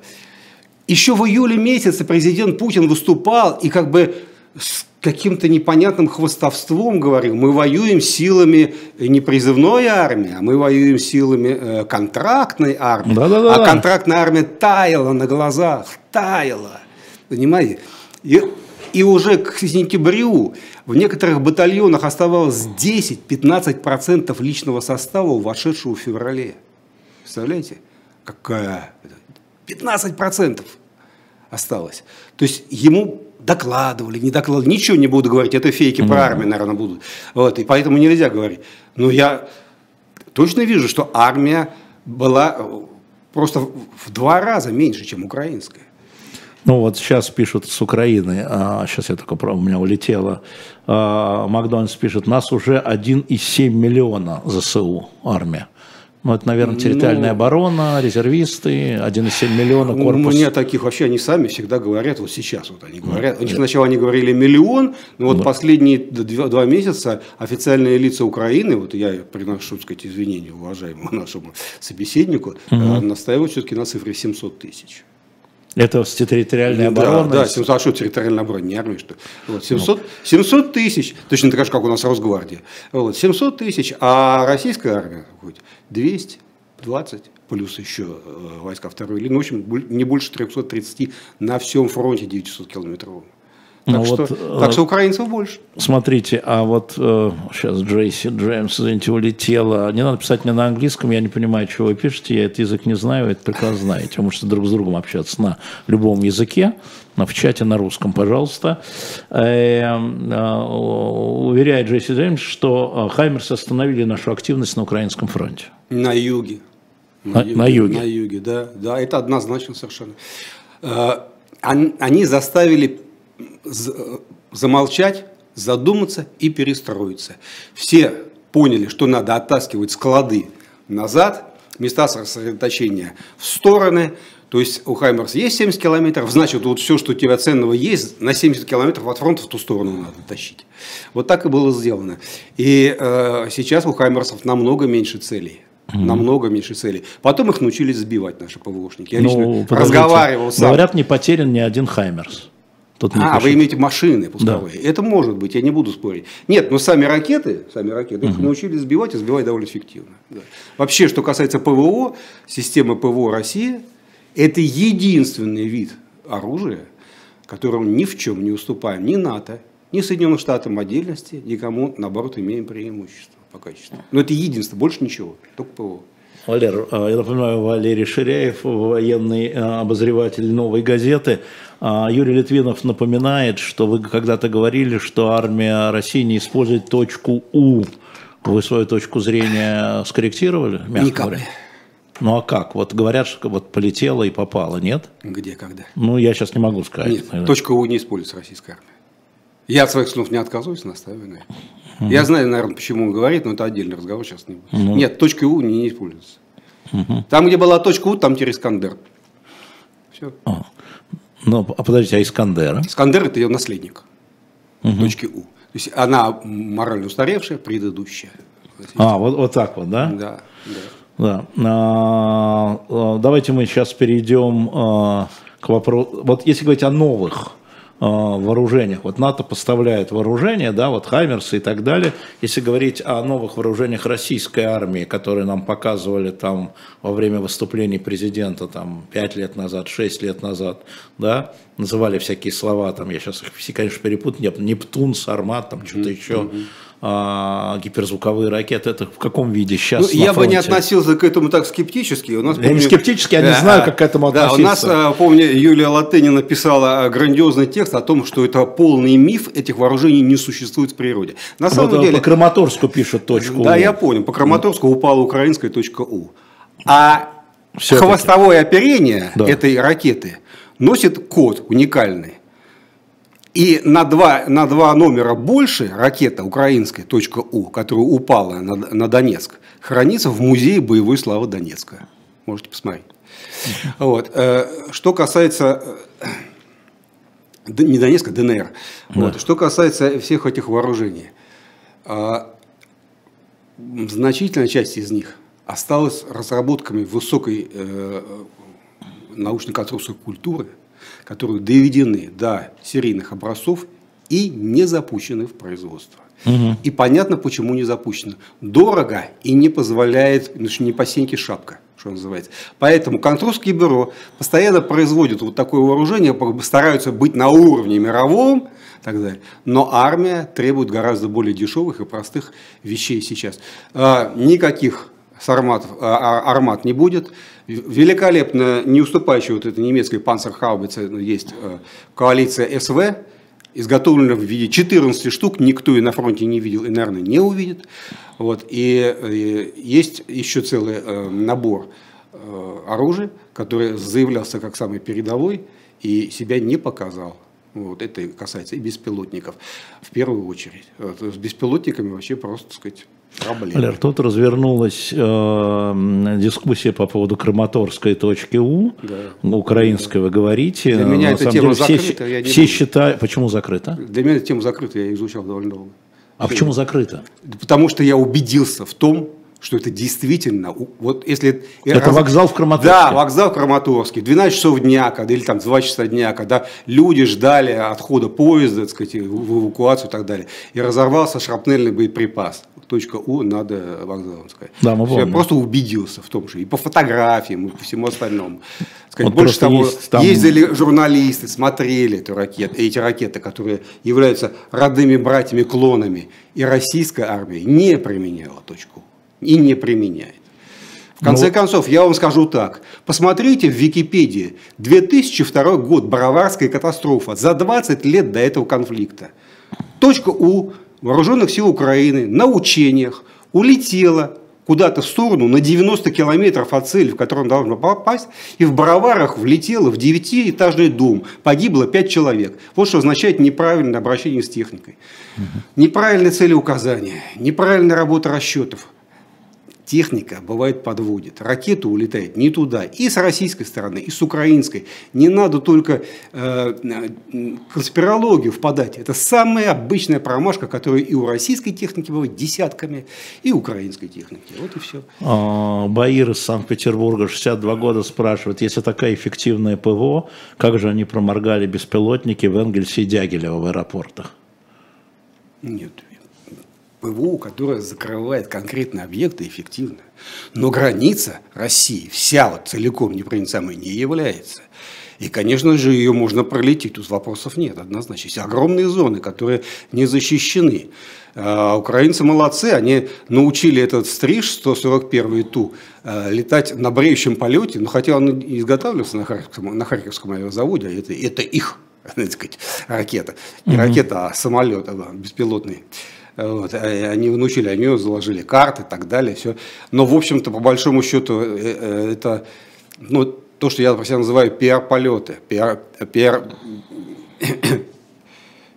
Еще в июле месяце президент Путин выступал и как бы с каким-то непонятным хвастовством говорил: мы воюем силами не призывной армии, а мы воюем силами э, контрактной армии. Да, да, да, а да. контрактная армия таяла на глазах, таяла. Понимаете? И, и уже к сентябрю в некоторых батальонах оставалось десять-пятнадцать процентов личного состава, вошедшего в феврале. Представляете? Какая? пятнадцать процентов осталось. То есть ему докладывали, не докладывали, ничего не буду говорить, это фейки mm-hmm. про армию, наверное, будут. Вот, и поэтому нельзя говорить. Но я точно вижу, что армия была просто в два раза меньше, чем украинская. Ну вот сейчас пишут с Украины, а, сейчас я только, у меня улетело, а, Макдональдс пишет, нас уже один и семь миллиона ЗСУ армия. Ну, это, наверное, территориальная ну, оборона, резервисты, один и семь миллиона, корпус. У меня таких вообще, они сами всегда говорят, вот сейчас вот они говорят. У них сначала они говорили миллион, но вот да. последние два, два месяца официальные лица Украины, вот я приношу, так сказать, извинения уважаемому нашему собеседнику, угу. настаивают все-таки на цифре семьсот тысяч. Это с территориальной обороны? Да, да, а что территориальная оборона, не армия, что? Вот, семьсот, семьсот тысяч, точно так же, как у нас Росгвардия. Вот, семьсот тысяч, а российская армия двести двадцать, плюс еще э, войска второй линии, в общем, не больше трехсот тридцати на всем фронте девятисот километровом. Так, ну что, вот, так что украинцев больше. Смотрите, а вот э, сейчас Джейси Джеймс, извините, улетела. Не надо писать мне на английском, я не понимаю, чего вы пишете, я этот язык не знаю, вы это прекрасно знаете. Вы можете друг с другом общаться на любом языке, в чате на русском, пожалуйста. Э, э, уверяет Джейси Джеймс, что хаймерсы остановили нашу активность на украинском фронте. На юге. На, на, юге, на юге. На юге, да, да, это однозначно совершенно. Э, они, они заставили замолчать, задуматься и перестроиться. Все поняли, что надо оттаскивать склады назад, места сосредоточения в стороны. То есть у Хаймерс есть семьдесят километров, значит, вот все, что у тебя ценного есть, на семьдесят километров от фронта в ту сторону надо тащить. Вот так и было сделано. И э, сейчас у Хаймерсов намного меньше целей. Mm-hmm. Намного меньше целей. Потом их научились сбивать наши ПВОшники. Я лично ну, разговаривал сам. Говорят, не потерян ни один Хаймерс. Тут а, вы имеете машины пусковые. Да. Это может быть, я не буду спорить. Нет, но сами ракеты, сами ракеты, их угу. научились сбивать и сбивать довольно эффективно. Да. Вообще, что касается ПВО, системы ПВО России, это единственный вид оружия, которому ни в чем не уступаем ни НАТО, ни Соединенным Штатам отдельности, никому, наоборот, имеем преимущество по качеству. Но это единственное, больше ничего, только ПВО. Валер, я напоминаю, Валерий Ширяев, военный обозреватель «Новой газеты». Юрий Литвинов напоминает, что вы когда-то говорили, что армия России не использует точку У. Вы свою точку зрения скорректировали? Никак. Говоря? Ну а как? Вот говорят, что вот полетела и попала, нет? Где, когда? Ну я сейчас не могу сказать. Нет, точка У не используется российская армия. Я от своих слов не отказываюсь, настаиваю на этом. Угу. Я знаю, наверное, почему он говорит, но это отдельный разговор, сейчас не будет. Ну. Нет, точка У не, не используется. Угу. Там, где была точка У, там теперь Искандер. Все. А. Ну, а подождите, а Искандер? Искандер – это ее наследник. Угу. Точки У. То есть она морально устаревшая, предыдущая. А, вот, вот так вот, да? Да. да. Да. А, давайте мы сейчас перейдем а, к вопросу. Вот если говорить о новых а, вооружениях, вот НАТО поставляет вооружения, да, вот Хаймерсы и так далее. Если говорить о новых вооружениях российской армии, которые нам показывали там во время выступлений президента там пять лет назад, шесть лет назад, да, называли всякие слова, там, я сейчас их все, конечно, перепутаю, Нептун, Сармат, там, что-то mm-hmm. еще. А, гиперзвуковые ракеты, это в каком виде сейчас? Ну, я фронте? бы не относился к этому так скептически. У нас, я помню, не скептически, я да, не знаю, как к этому относиться. Да, у нас, помню, Юлия Латынина писала грандиозный текст о том, что это полный миф, этих вооружений не существует в природе. На самом вот деле, по Краматорску пишут точку Да, У. я понял, по Краматорску упала украинская точка У. А все-таки хвостовое оперение да. этой ракеты носит код уникальный. И на два, на два номера больше ракета украинская точка У, которая упала на, на Донецк, хранится в музее боевой славы Донецка. Можете посмотреть. Вот. Что касается не Донецка, ДНР. Да. Вот. Что касается всех этих вооружений, значительная часть из них осталась разработками высокой научно-конструкторской культуры, которые доведены до серийных образцов и не запущены в производство. Угу. И понятно, почему не запущено. Дорого и не позволяет, ну, не по сеньке шапка, что называется. Поэтому конструкторские бюро постоянно производят вот такое вооружение, стараются быть на уровне мировом, так далее. Но армия требует гораздо более дешевых и простых вещей сейчас. А, никаких сарматов, а, армат не будет. Великолепно не уступающая вот этой немецкой панцерхаубице есть коалиция СВ, изготовлена в виде четырнадцати штук, никто и на фронте не видел и, наверное, не увидит. Вот. И, и есть еще целый э, набор э, оружия, который заявлялся как самый передовой и себя не показал. Вот. Это касается и беспилотников в первую очередь. Вот. С беспилотниками вообще просто, так сказать, проблемы. Валер, тут развернулась э, дискуссия по поводу Краматорской точки У, да. украинской, вы говорите. Для меня эта тема деле, закрыта. Все, все считают... Почему закрыта? Для меня эта тема закрыта, я ее изучал довольно долго. А почему закрыта? Потому что я убедился в том, что это действительно, вот если... Это раз... вокзал в Краматорске? Да, вокзал в Краматорске. двенадцать часов дня, когда, или там два часа дня, когда люди ждали отхода поезда, так сказать, в эвакуацию и так далее. И разорвался шрапнельный боеприпас. Точка У надо вокзалом сказать. Да, мы я просто убедился в том, что и по фотографиям, и по всему остальному. Сказать, вот больше того, есть, там... ездили журналисты, смотрели эту ракету, эти ракеты, которые являются родными братьями-клонами. И российская армия не применяла точку У. И не применяет. В конце ну, концов, я вам скажу так. Посмотрите в Википедии. две тысячи второй год. Броварская катастрофа. За двадцать лет до этого конфликта. Точка У вооруженных сил Украины на учениях улетела куда-то в сторону на девяносто километров от цели, в которую она должна попасть, и в Броварах влетела в девятиэтажный дом. Погибло пять человек. Вот что означает неправильное обращение с техникой. Угу. Неправильные целеуказания, неправильная работа расчетов. Техника, бывает, подводит. Ракета улетает не туда. И с российской стороны, и с украинской. Не надо только э, конспирологию впадать. Это самая обычная промашка, которая и у российской техники бывает десятками, и у украинской техники. Вот и все. А, Баир из Санкт-Петербурга, шестьдесят два года, спрашивает, если такая эффективная ПВО, как же они проморгали беспилотники в Энгельсе и Дягилево в аэропортах? Нет. ПВО, которая закрывает конкретные объекты, эффективно. Но граница России вся вот целиком непроницаемой не является. И, конечно же, ее можно пролететь, тут вопросов нет, однозначно. Есть огромные зоны, которые не защищены. А украинцы молодцы, они научили этот стриж сто сорок первый Ту летать на бреющем полете, но хотя он изготавливался на Харьковском, на Харьковском авиазаводе, это, это их, так сказать, ракета. Не ракета, а самолет беспилотный. Вот, они научили, они заложили карты и так далее, все. Но, в общем-то, по большому счету, это, ну, то, что я про себя называю пиар-полеты, пиар, пиар,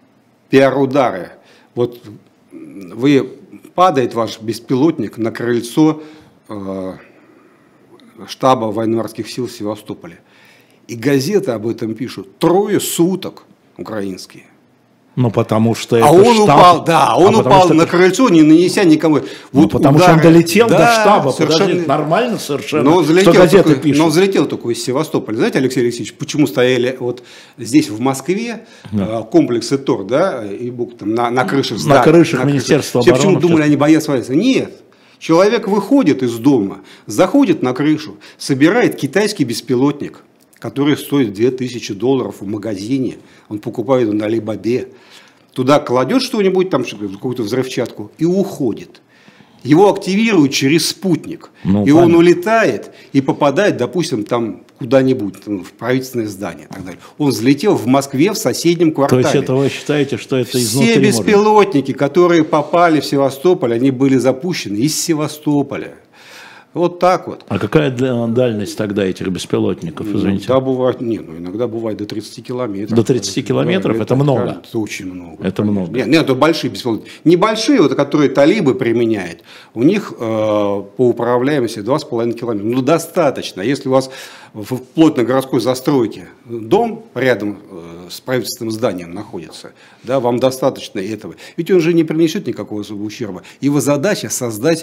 пиар-удары. Вот вы падает ваш беспилотник на крыльцо э, штаба военно-морских сил в Севастополе. И газеты об этом пишут трое суток украинские. Ну, потому что а это он штаб. упал, да, он а упал на это... крыльцо, не нанеся никому. Вот ну, потому удары. что он долетел да, до штаба, совершенно... подожди, нормально совершенно, но что газеты только, пишут. Но он взлетел только из Севастополя. Знаете, Алексей Алексеевич, почему стояли вот здесь, в Москве, да. комплексы ТОР, да, и там, на, на крышах зданий. На крышах на Министерства крышах. обороны. Все почему думали, они боятся валиться? Нет. Человек выходит из дома, заходит на крышу, собирает китайский беспилотник, который стоит две тысячи долларов в магазине. Он покупает его на Алибабе. Туда кладет что-нибудь, там какую-то взрывчатку, и уходит. Его активируют через спутник. Ну, и понятно. Он улетает и попадает, допустим, там куда-нибудь, там, в правительственное здание и так далее. Он взлетел в Москве в соседнем квартале. То есть это вы считаете, что это изнутри? Все беспилотники, может... которые попали в Севастополь, они были запущены из Севастополя. Вот так вот. А какая дальность тогда этих беспилотников, извините? Иногда бывает, нет, ну иногда бывает до тридцати километров. До тридцати километров? Да, это, это много? Это очень много. Это конечно. много. Нет, нет, это большие беспилотники. Небольшие, вот, которые талибы применяют, у них э, по управляемости два с половиной километра. Ну, достаточно. Если у вас в плотной городской застройке дом рядом э, с правительственным зданием находится, да, вам достаточно этого. Ведь он же не принесет никакого ущерба. Его задача создать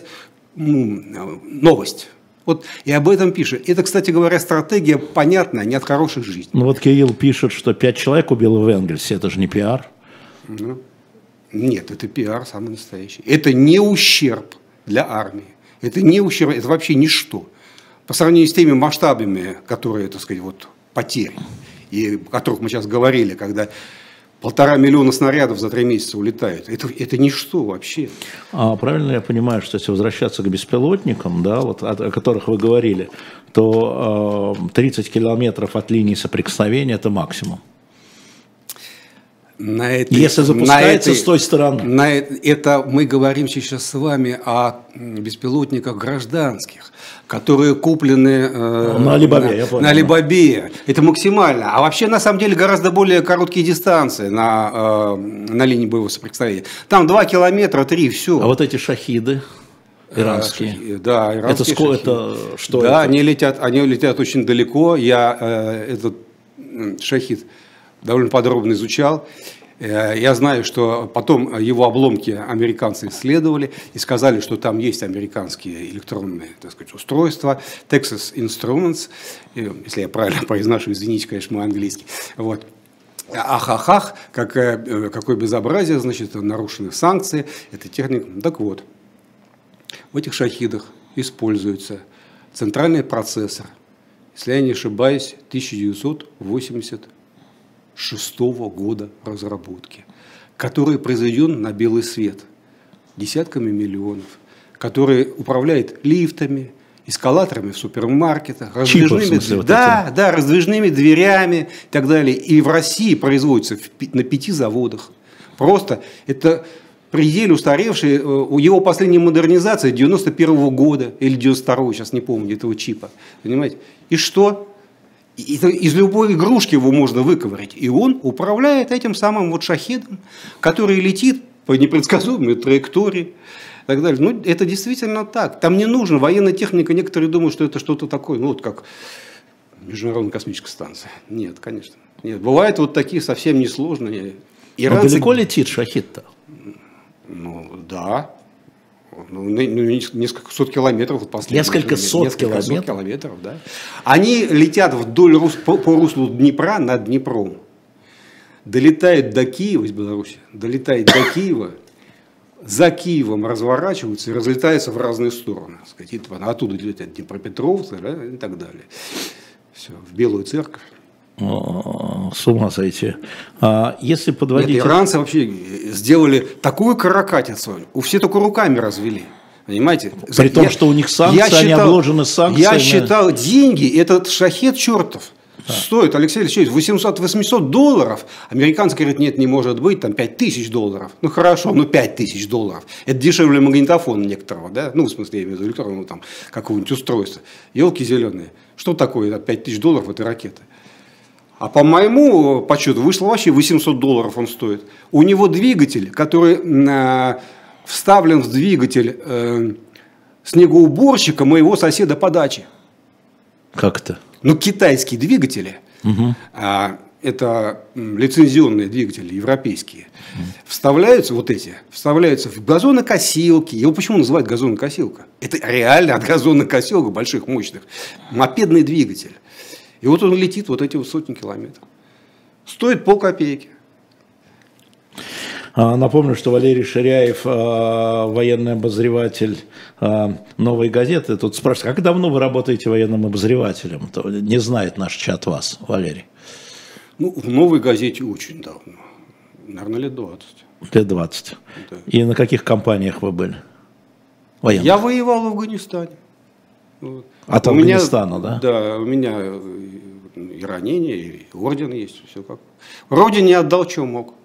новость. Вот и об этом пишет. Это, кстати говоря, стратегия понятная, не от хорошей жизни. Ну вот Кирилл пишет, что пять человек убило в Энгельсе. Это же не пиар. Ну, нет, это пиар самый настоящий. Это не ущерб для армии. Это не ущерб, это вообще ничто. По сравнению с теми масштабами, которые, так сказать, вот потери, и о которых мы сейчас говорили, когда полтора миллиона снарядов за три месяца улетают. Это, это ничто вообще. А правильно я понимаю, что если возвращаться к беспилотникам, да, вот, о, о которых вы говорили, то э, тридцать километров от линии соприкосновения – это максимум? На этой, если запускается на этой, с той стороны. На это мы говорим сейчас с вами о беспилотниках гражданских, которые куплены э, на Алибабе, на, я понял. на Алибабе. Это максимально. А вообще, на самом деле, гораздо более короткие дистанции на, э, на линии боевого соприкосновения. Там два километра, три, все. А вот эти шахиды иранские? А, да, иранские это, шахиды. Это что да, это? Они летят, они летят очень далеко. Я э, этот шахид довольно подробно изучал. Я знаю, что потом его обломки американцы исследовали и сказали, что там есть американские электронные, так сказать, устройства, Texas Instruments, если я правильно произношу, извините, конечно, мой английский. Вот. Ах-ах-ах, какое, какое безобразие, значит, нарушены санкции, это техника. Так вот, в этих шахидах используется центральный процессор, если я не ошибаюсь, тысяча девятьсот восемьдесят шестого года разработки, который произведен на белый свет десятками миллионов, который управляет лифтами, эскалаторами в супермаркетах, раздвижными, Чипы, вот да, да, раздвижными дверями и так далее. И в России производится на пяти заводах. Просто это пределе устаревший, его последняя модернизация девяносто первого года или девяносто второго, сейчас не помню, этого чипа. Понимаете? И что? Из любой игрушки его можно выковырять. И он управляет этим самым вот шахидом, который летит по непредсказуемой траектории и так далее. Ну, это действительно так. Там не нужно военная техника. Некоторые думают, что это что-то такое, ну, вот как Международная космическая станция. Нет, конечно. Нет. Бывают вот такие совсем несложные. Иранцы... Но далеко летит шахид-то? Ну, да. Ну, несколько сот километров. Вот несколько сот несколько километров? Сот километров, да. Они летят вдоль по, по руслу Днепра над Днепром. Долетают до Киева из Беларуси, долетают до Киева, за Киевом разворачиваются и разлетаются в разные стороны. Сказать, оттуда летят Днепропетровцы, да, и так далее. Все, в Белую церковь. С ума сойти. А если подводить... Нет, иранцы вообще сделали такую каракатицу, все только руками развели. Понимаете? При том, я, что у них санкции, я считал, они обложены санкциями. Я считал деньги, этот шахед чертов да. стоит, Алексей Алексеевич, восемьсот долларов. Американцы говорят, нет, не может быть, там пять тысяч долларов. Ну хорошо, ну пять тысяч долларов. Это дешевле магнитофона некоторого, да? Ну, в смысле, я имею в виду электронного там какого-нибудь устройства. Елки зеленые. Что такое пять тысяч долларов этой ракеты? А по моему подсчету вышло вообще восемьсот долларов он стоит. У него двигатель, который э, вставлен в двигатель э, снегоуборщика моего соседа по даче. Как это? Ну, китайские двигатели, угу. а, это лицензионные двигатели, европейские, угу. вставляются, вот эти, вставляются в газонокосилки. Его почему называют газонокосилка? Это реально от газонокосилок больших, мощных. Мопедный двигатель. И вот он летит вот эти вот сотни километров. Стоит полкопейки. Напомню, что Валерий Ширяев, военный обозреватель «Новой газеты». Тут спрашивают, как давно вы работаете военным обозревателем? Не знает наш чат вас, Валерий. Ну, в «Новой газете» очень давно. Наверное, лет двадцать. Лет двадцать. Да. И на каких компаниях вы были? Военных? Я воевал в Афганистане. Вот. От у Афганистана, меня, да? Да, у меня и ранения, и орден есть, все как. Родине отдал, что мог.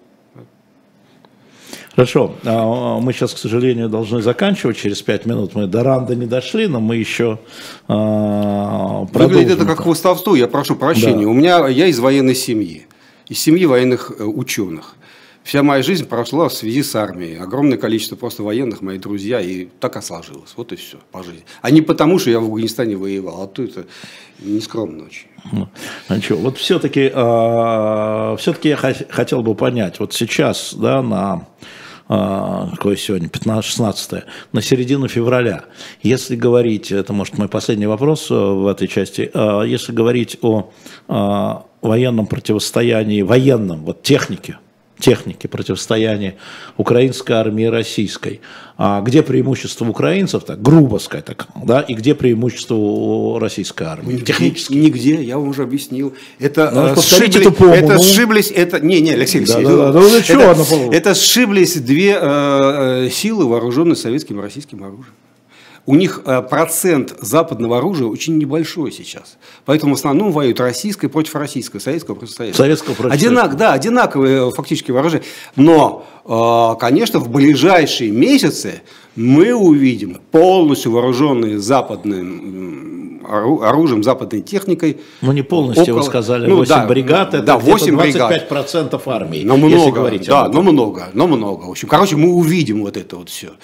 Хорошо, мы сейчас, к сожалению, должны заканчивать, через пять минут мы до Ранда не дошли, но мы еще а, продолжим. Выглядит это как хвостовство, я прошу прощения, да. У меня, я из военной семьи, из семьи военных ученых. Вся моя жизнь прошла в связи с армией. Огромное количество просто военных, мои друзья, и так и сложилось. Вот и все по жизни. А не потому, что я в Афганистане воевал, а то это нескромно очень. Ну, что, вот все-таки, э, все-таки я хотел бы понять, вот сейчас, да, на э, какое сегодня, пятнадцатое-шестнадцатое, на середину февраля, если говорить, это может мой последний вопрос в этой части, э, если говорить о э, военном противостоянии, военном, вот технике, техники противостояния украинской армии и российской. А где преимущество украинцев, так, грубо сказать, так, да, и где преимущество у российской армии? Нигде, технически. Нигде, я вам уже объяснил. Это, ну, э, сшибли, тупому, это ну... сшиблись, это, не, не, Алексей Алексеевич, да, да, да, да, это, это, это сшиблись две э, силы, вооруженные советским и российским оружием. У них э, процент западного оружия очень небольшой сейчас. Поэтому в основном воюют российское против российского, советского против советского. Советского против Одинак, советского. Да, одинаковые фактически вооружения. Но, э, конечно, в ближайшие месяцы мы увидим полностью вооруженные западным оружием, западной техникой. Ну, не полностью, около, вы сказали, восемь ну, да, бригад, это да, восемь двадцать пять процентов бригад. армии. Но много, говорить да, но много, но много. В общем, короче, мы увидим вот это вот все.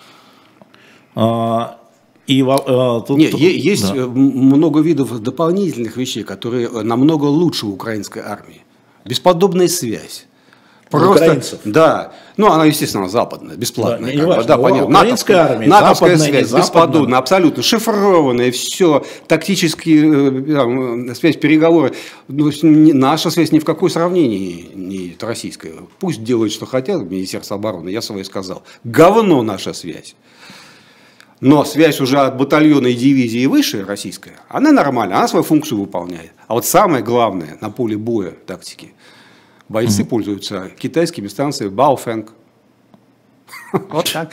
А, и, а, тут, Нет, тут, есть да. много видов дополнительных вещей, которые намного лучше украинской армии. Бесподобная связь. Просто, украинцев. Да. Ну, она, естественно, западная, бесплатная. Да, важно, да, понятно. Украинская армия, натовская западная, связь, бесподобная, абсолютно шифрованная, все, тактические там, связь, переговоры. Ну, наша связь ни в какое сравнение не российская. Пусть делают, что хотят, Министерство обороны, я свое сказал. Говно наша связь. Но связь уже от батальона и дивизии выше, российская, она нормальная, она свою функцию выполняет. А вот самое главное на поле боя тактики, бойцы mm-hmm. пользуются китайскими станциями Баофэнг. Вот так.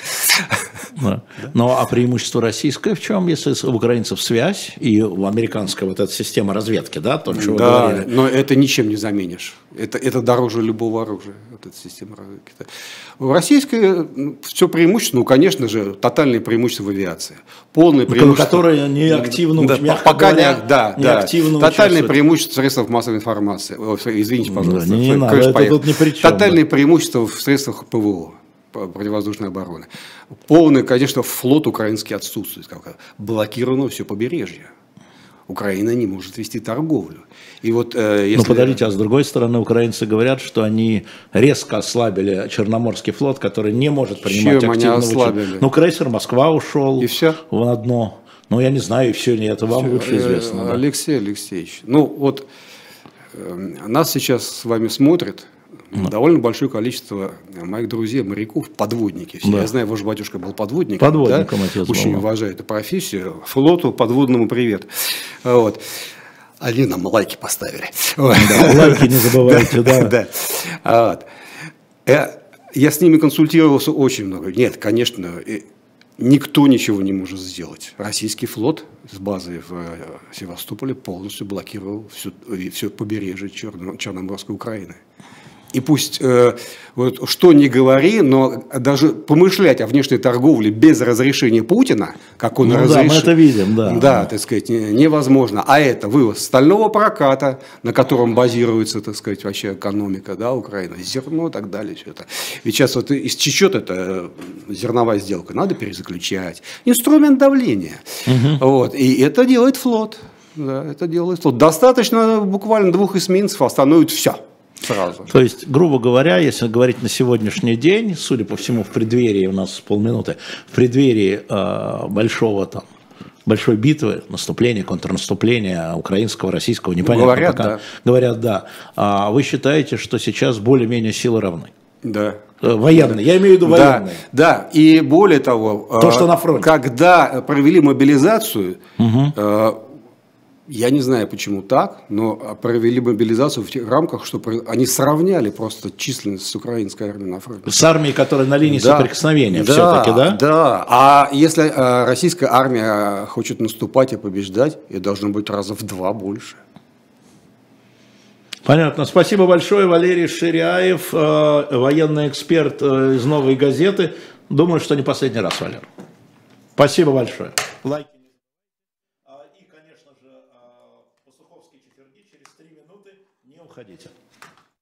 Ну, а преимущество российское в чем, если у украинцев связь и у американской вот эта система разведки, да, то, что вы говорили? Да, но это ничем не заменишь. Это, это дороже любого оружия, вот эта система разведки. У российской все преимущество, ну, конечно же, тотальное преимущество в авиации. Полное преимущество. Которое не активно, да, мягко пока говоря, не, да, не да. активно Тотальное участвует. преимущество в средствах массовой информации. О, извините, пожалуйста. Да, не, не надо, это тут ни при чем, Тотальное да. преимущество в средствах ПВО. Противовоздушной обороны. Полный, конечно, флот украинский отсутствует. Блокировано все побережье. Украина не может вести торговлю. И вот, э, если... Ну, подождите, а с другой стороны, украинцы говорят, что они резко ослабили Черноморский флот, который не может принимать Чем активного участия. Ну, крейсер «Москва» ушел и все? на дно. Ну, я не знаю, и все, нет, это вам все. Лучше известно. Да. Алексей Алексеевич, ну, вот э, нас сейчас с вами смотрят да. довольно большое количество моих друзей, моряков, подводники. Да. Я знаю, ваш батюшка был подводником. Подводником, да? отец. Очень был. уважаю эту профессию. Флоту подводному привет. Вот. Они нам лайки поставили. Да, лайки не забывайте, да. да. Вот. Я, я с ними консультировался очень много. Нет, конечно, никто ничего не может сделать. Российский флот с базой в Севастополе полностью блокировал все, все побережье Черно, Черноморской Украины. И пусть э, вот, что ни говори, но даже помышлять о внешней торговле без разрешения Путина, как он ну, разрешил. Да, мы это видим, да. Да, так сказать, невозможно. А это вывоз стального проката, на котором базируется, так сказать, вообще экономика, да, Украины, зерно и так далее. Все это. Ведь сейчас вот истечет эта зерновая сделка, надо перезаключать. Инструмент давления. Угу. Вот. И это делает флот. Да, это делает флот. Достаточно буквально двух эсминцев остановит все. Сразу. То есть, грубо говоря, если говорить на сегодняшний день, судя по всему, в преддверии, у нас полминуты, в преддверии э, большого там, большой битвы, наступления, контрнаступления украинского, российского, непонятно говорят, пока. Да. Говорят, да. А вы считаете, что сейчас более-менее силы равны? Да. Военные, я имею в виду военные. Да, да, и более того, то, что на фронте. Когда провели мобилизацию, угу. э, я не знаю, почему так, но провели мобилизацию в тех рамках, что они сравняли просто численность с украинской армией на фронте. С армией, которая на линии да, соприкосновения да, все-таки, да? Да, а если э, российская армия хочет наступать и побеждать, ей должно быть раза в два больше. Понятно. Спасибо большое, Валерий Ширяев, э, военный эксперт э, из «Новой газеты». Думаю, что не последний раз, Валер. Спасибо большое. Лайки. И, конечно же, Пастуховские четверги через три минуты. Не уходите.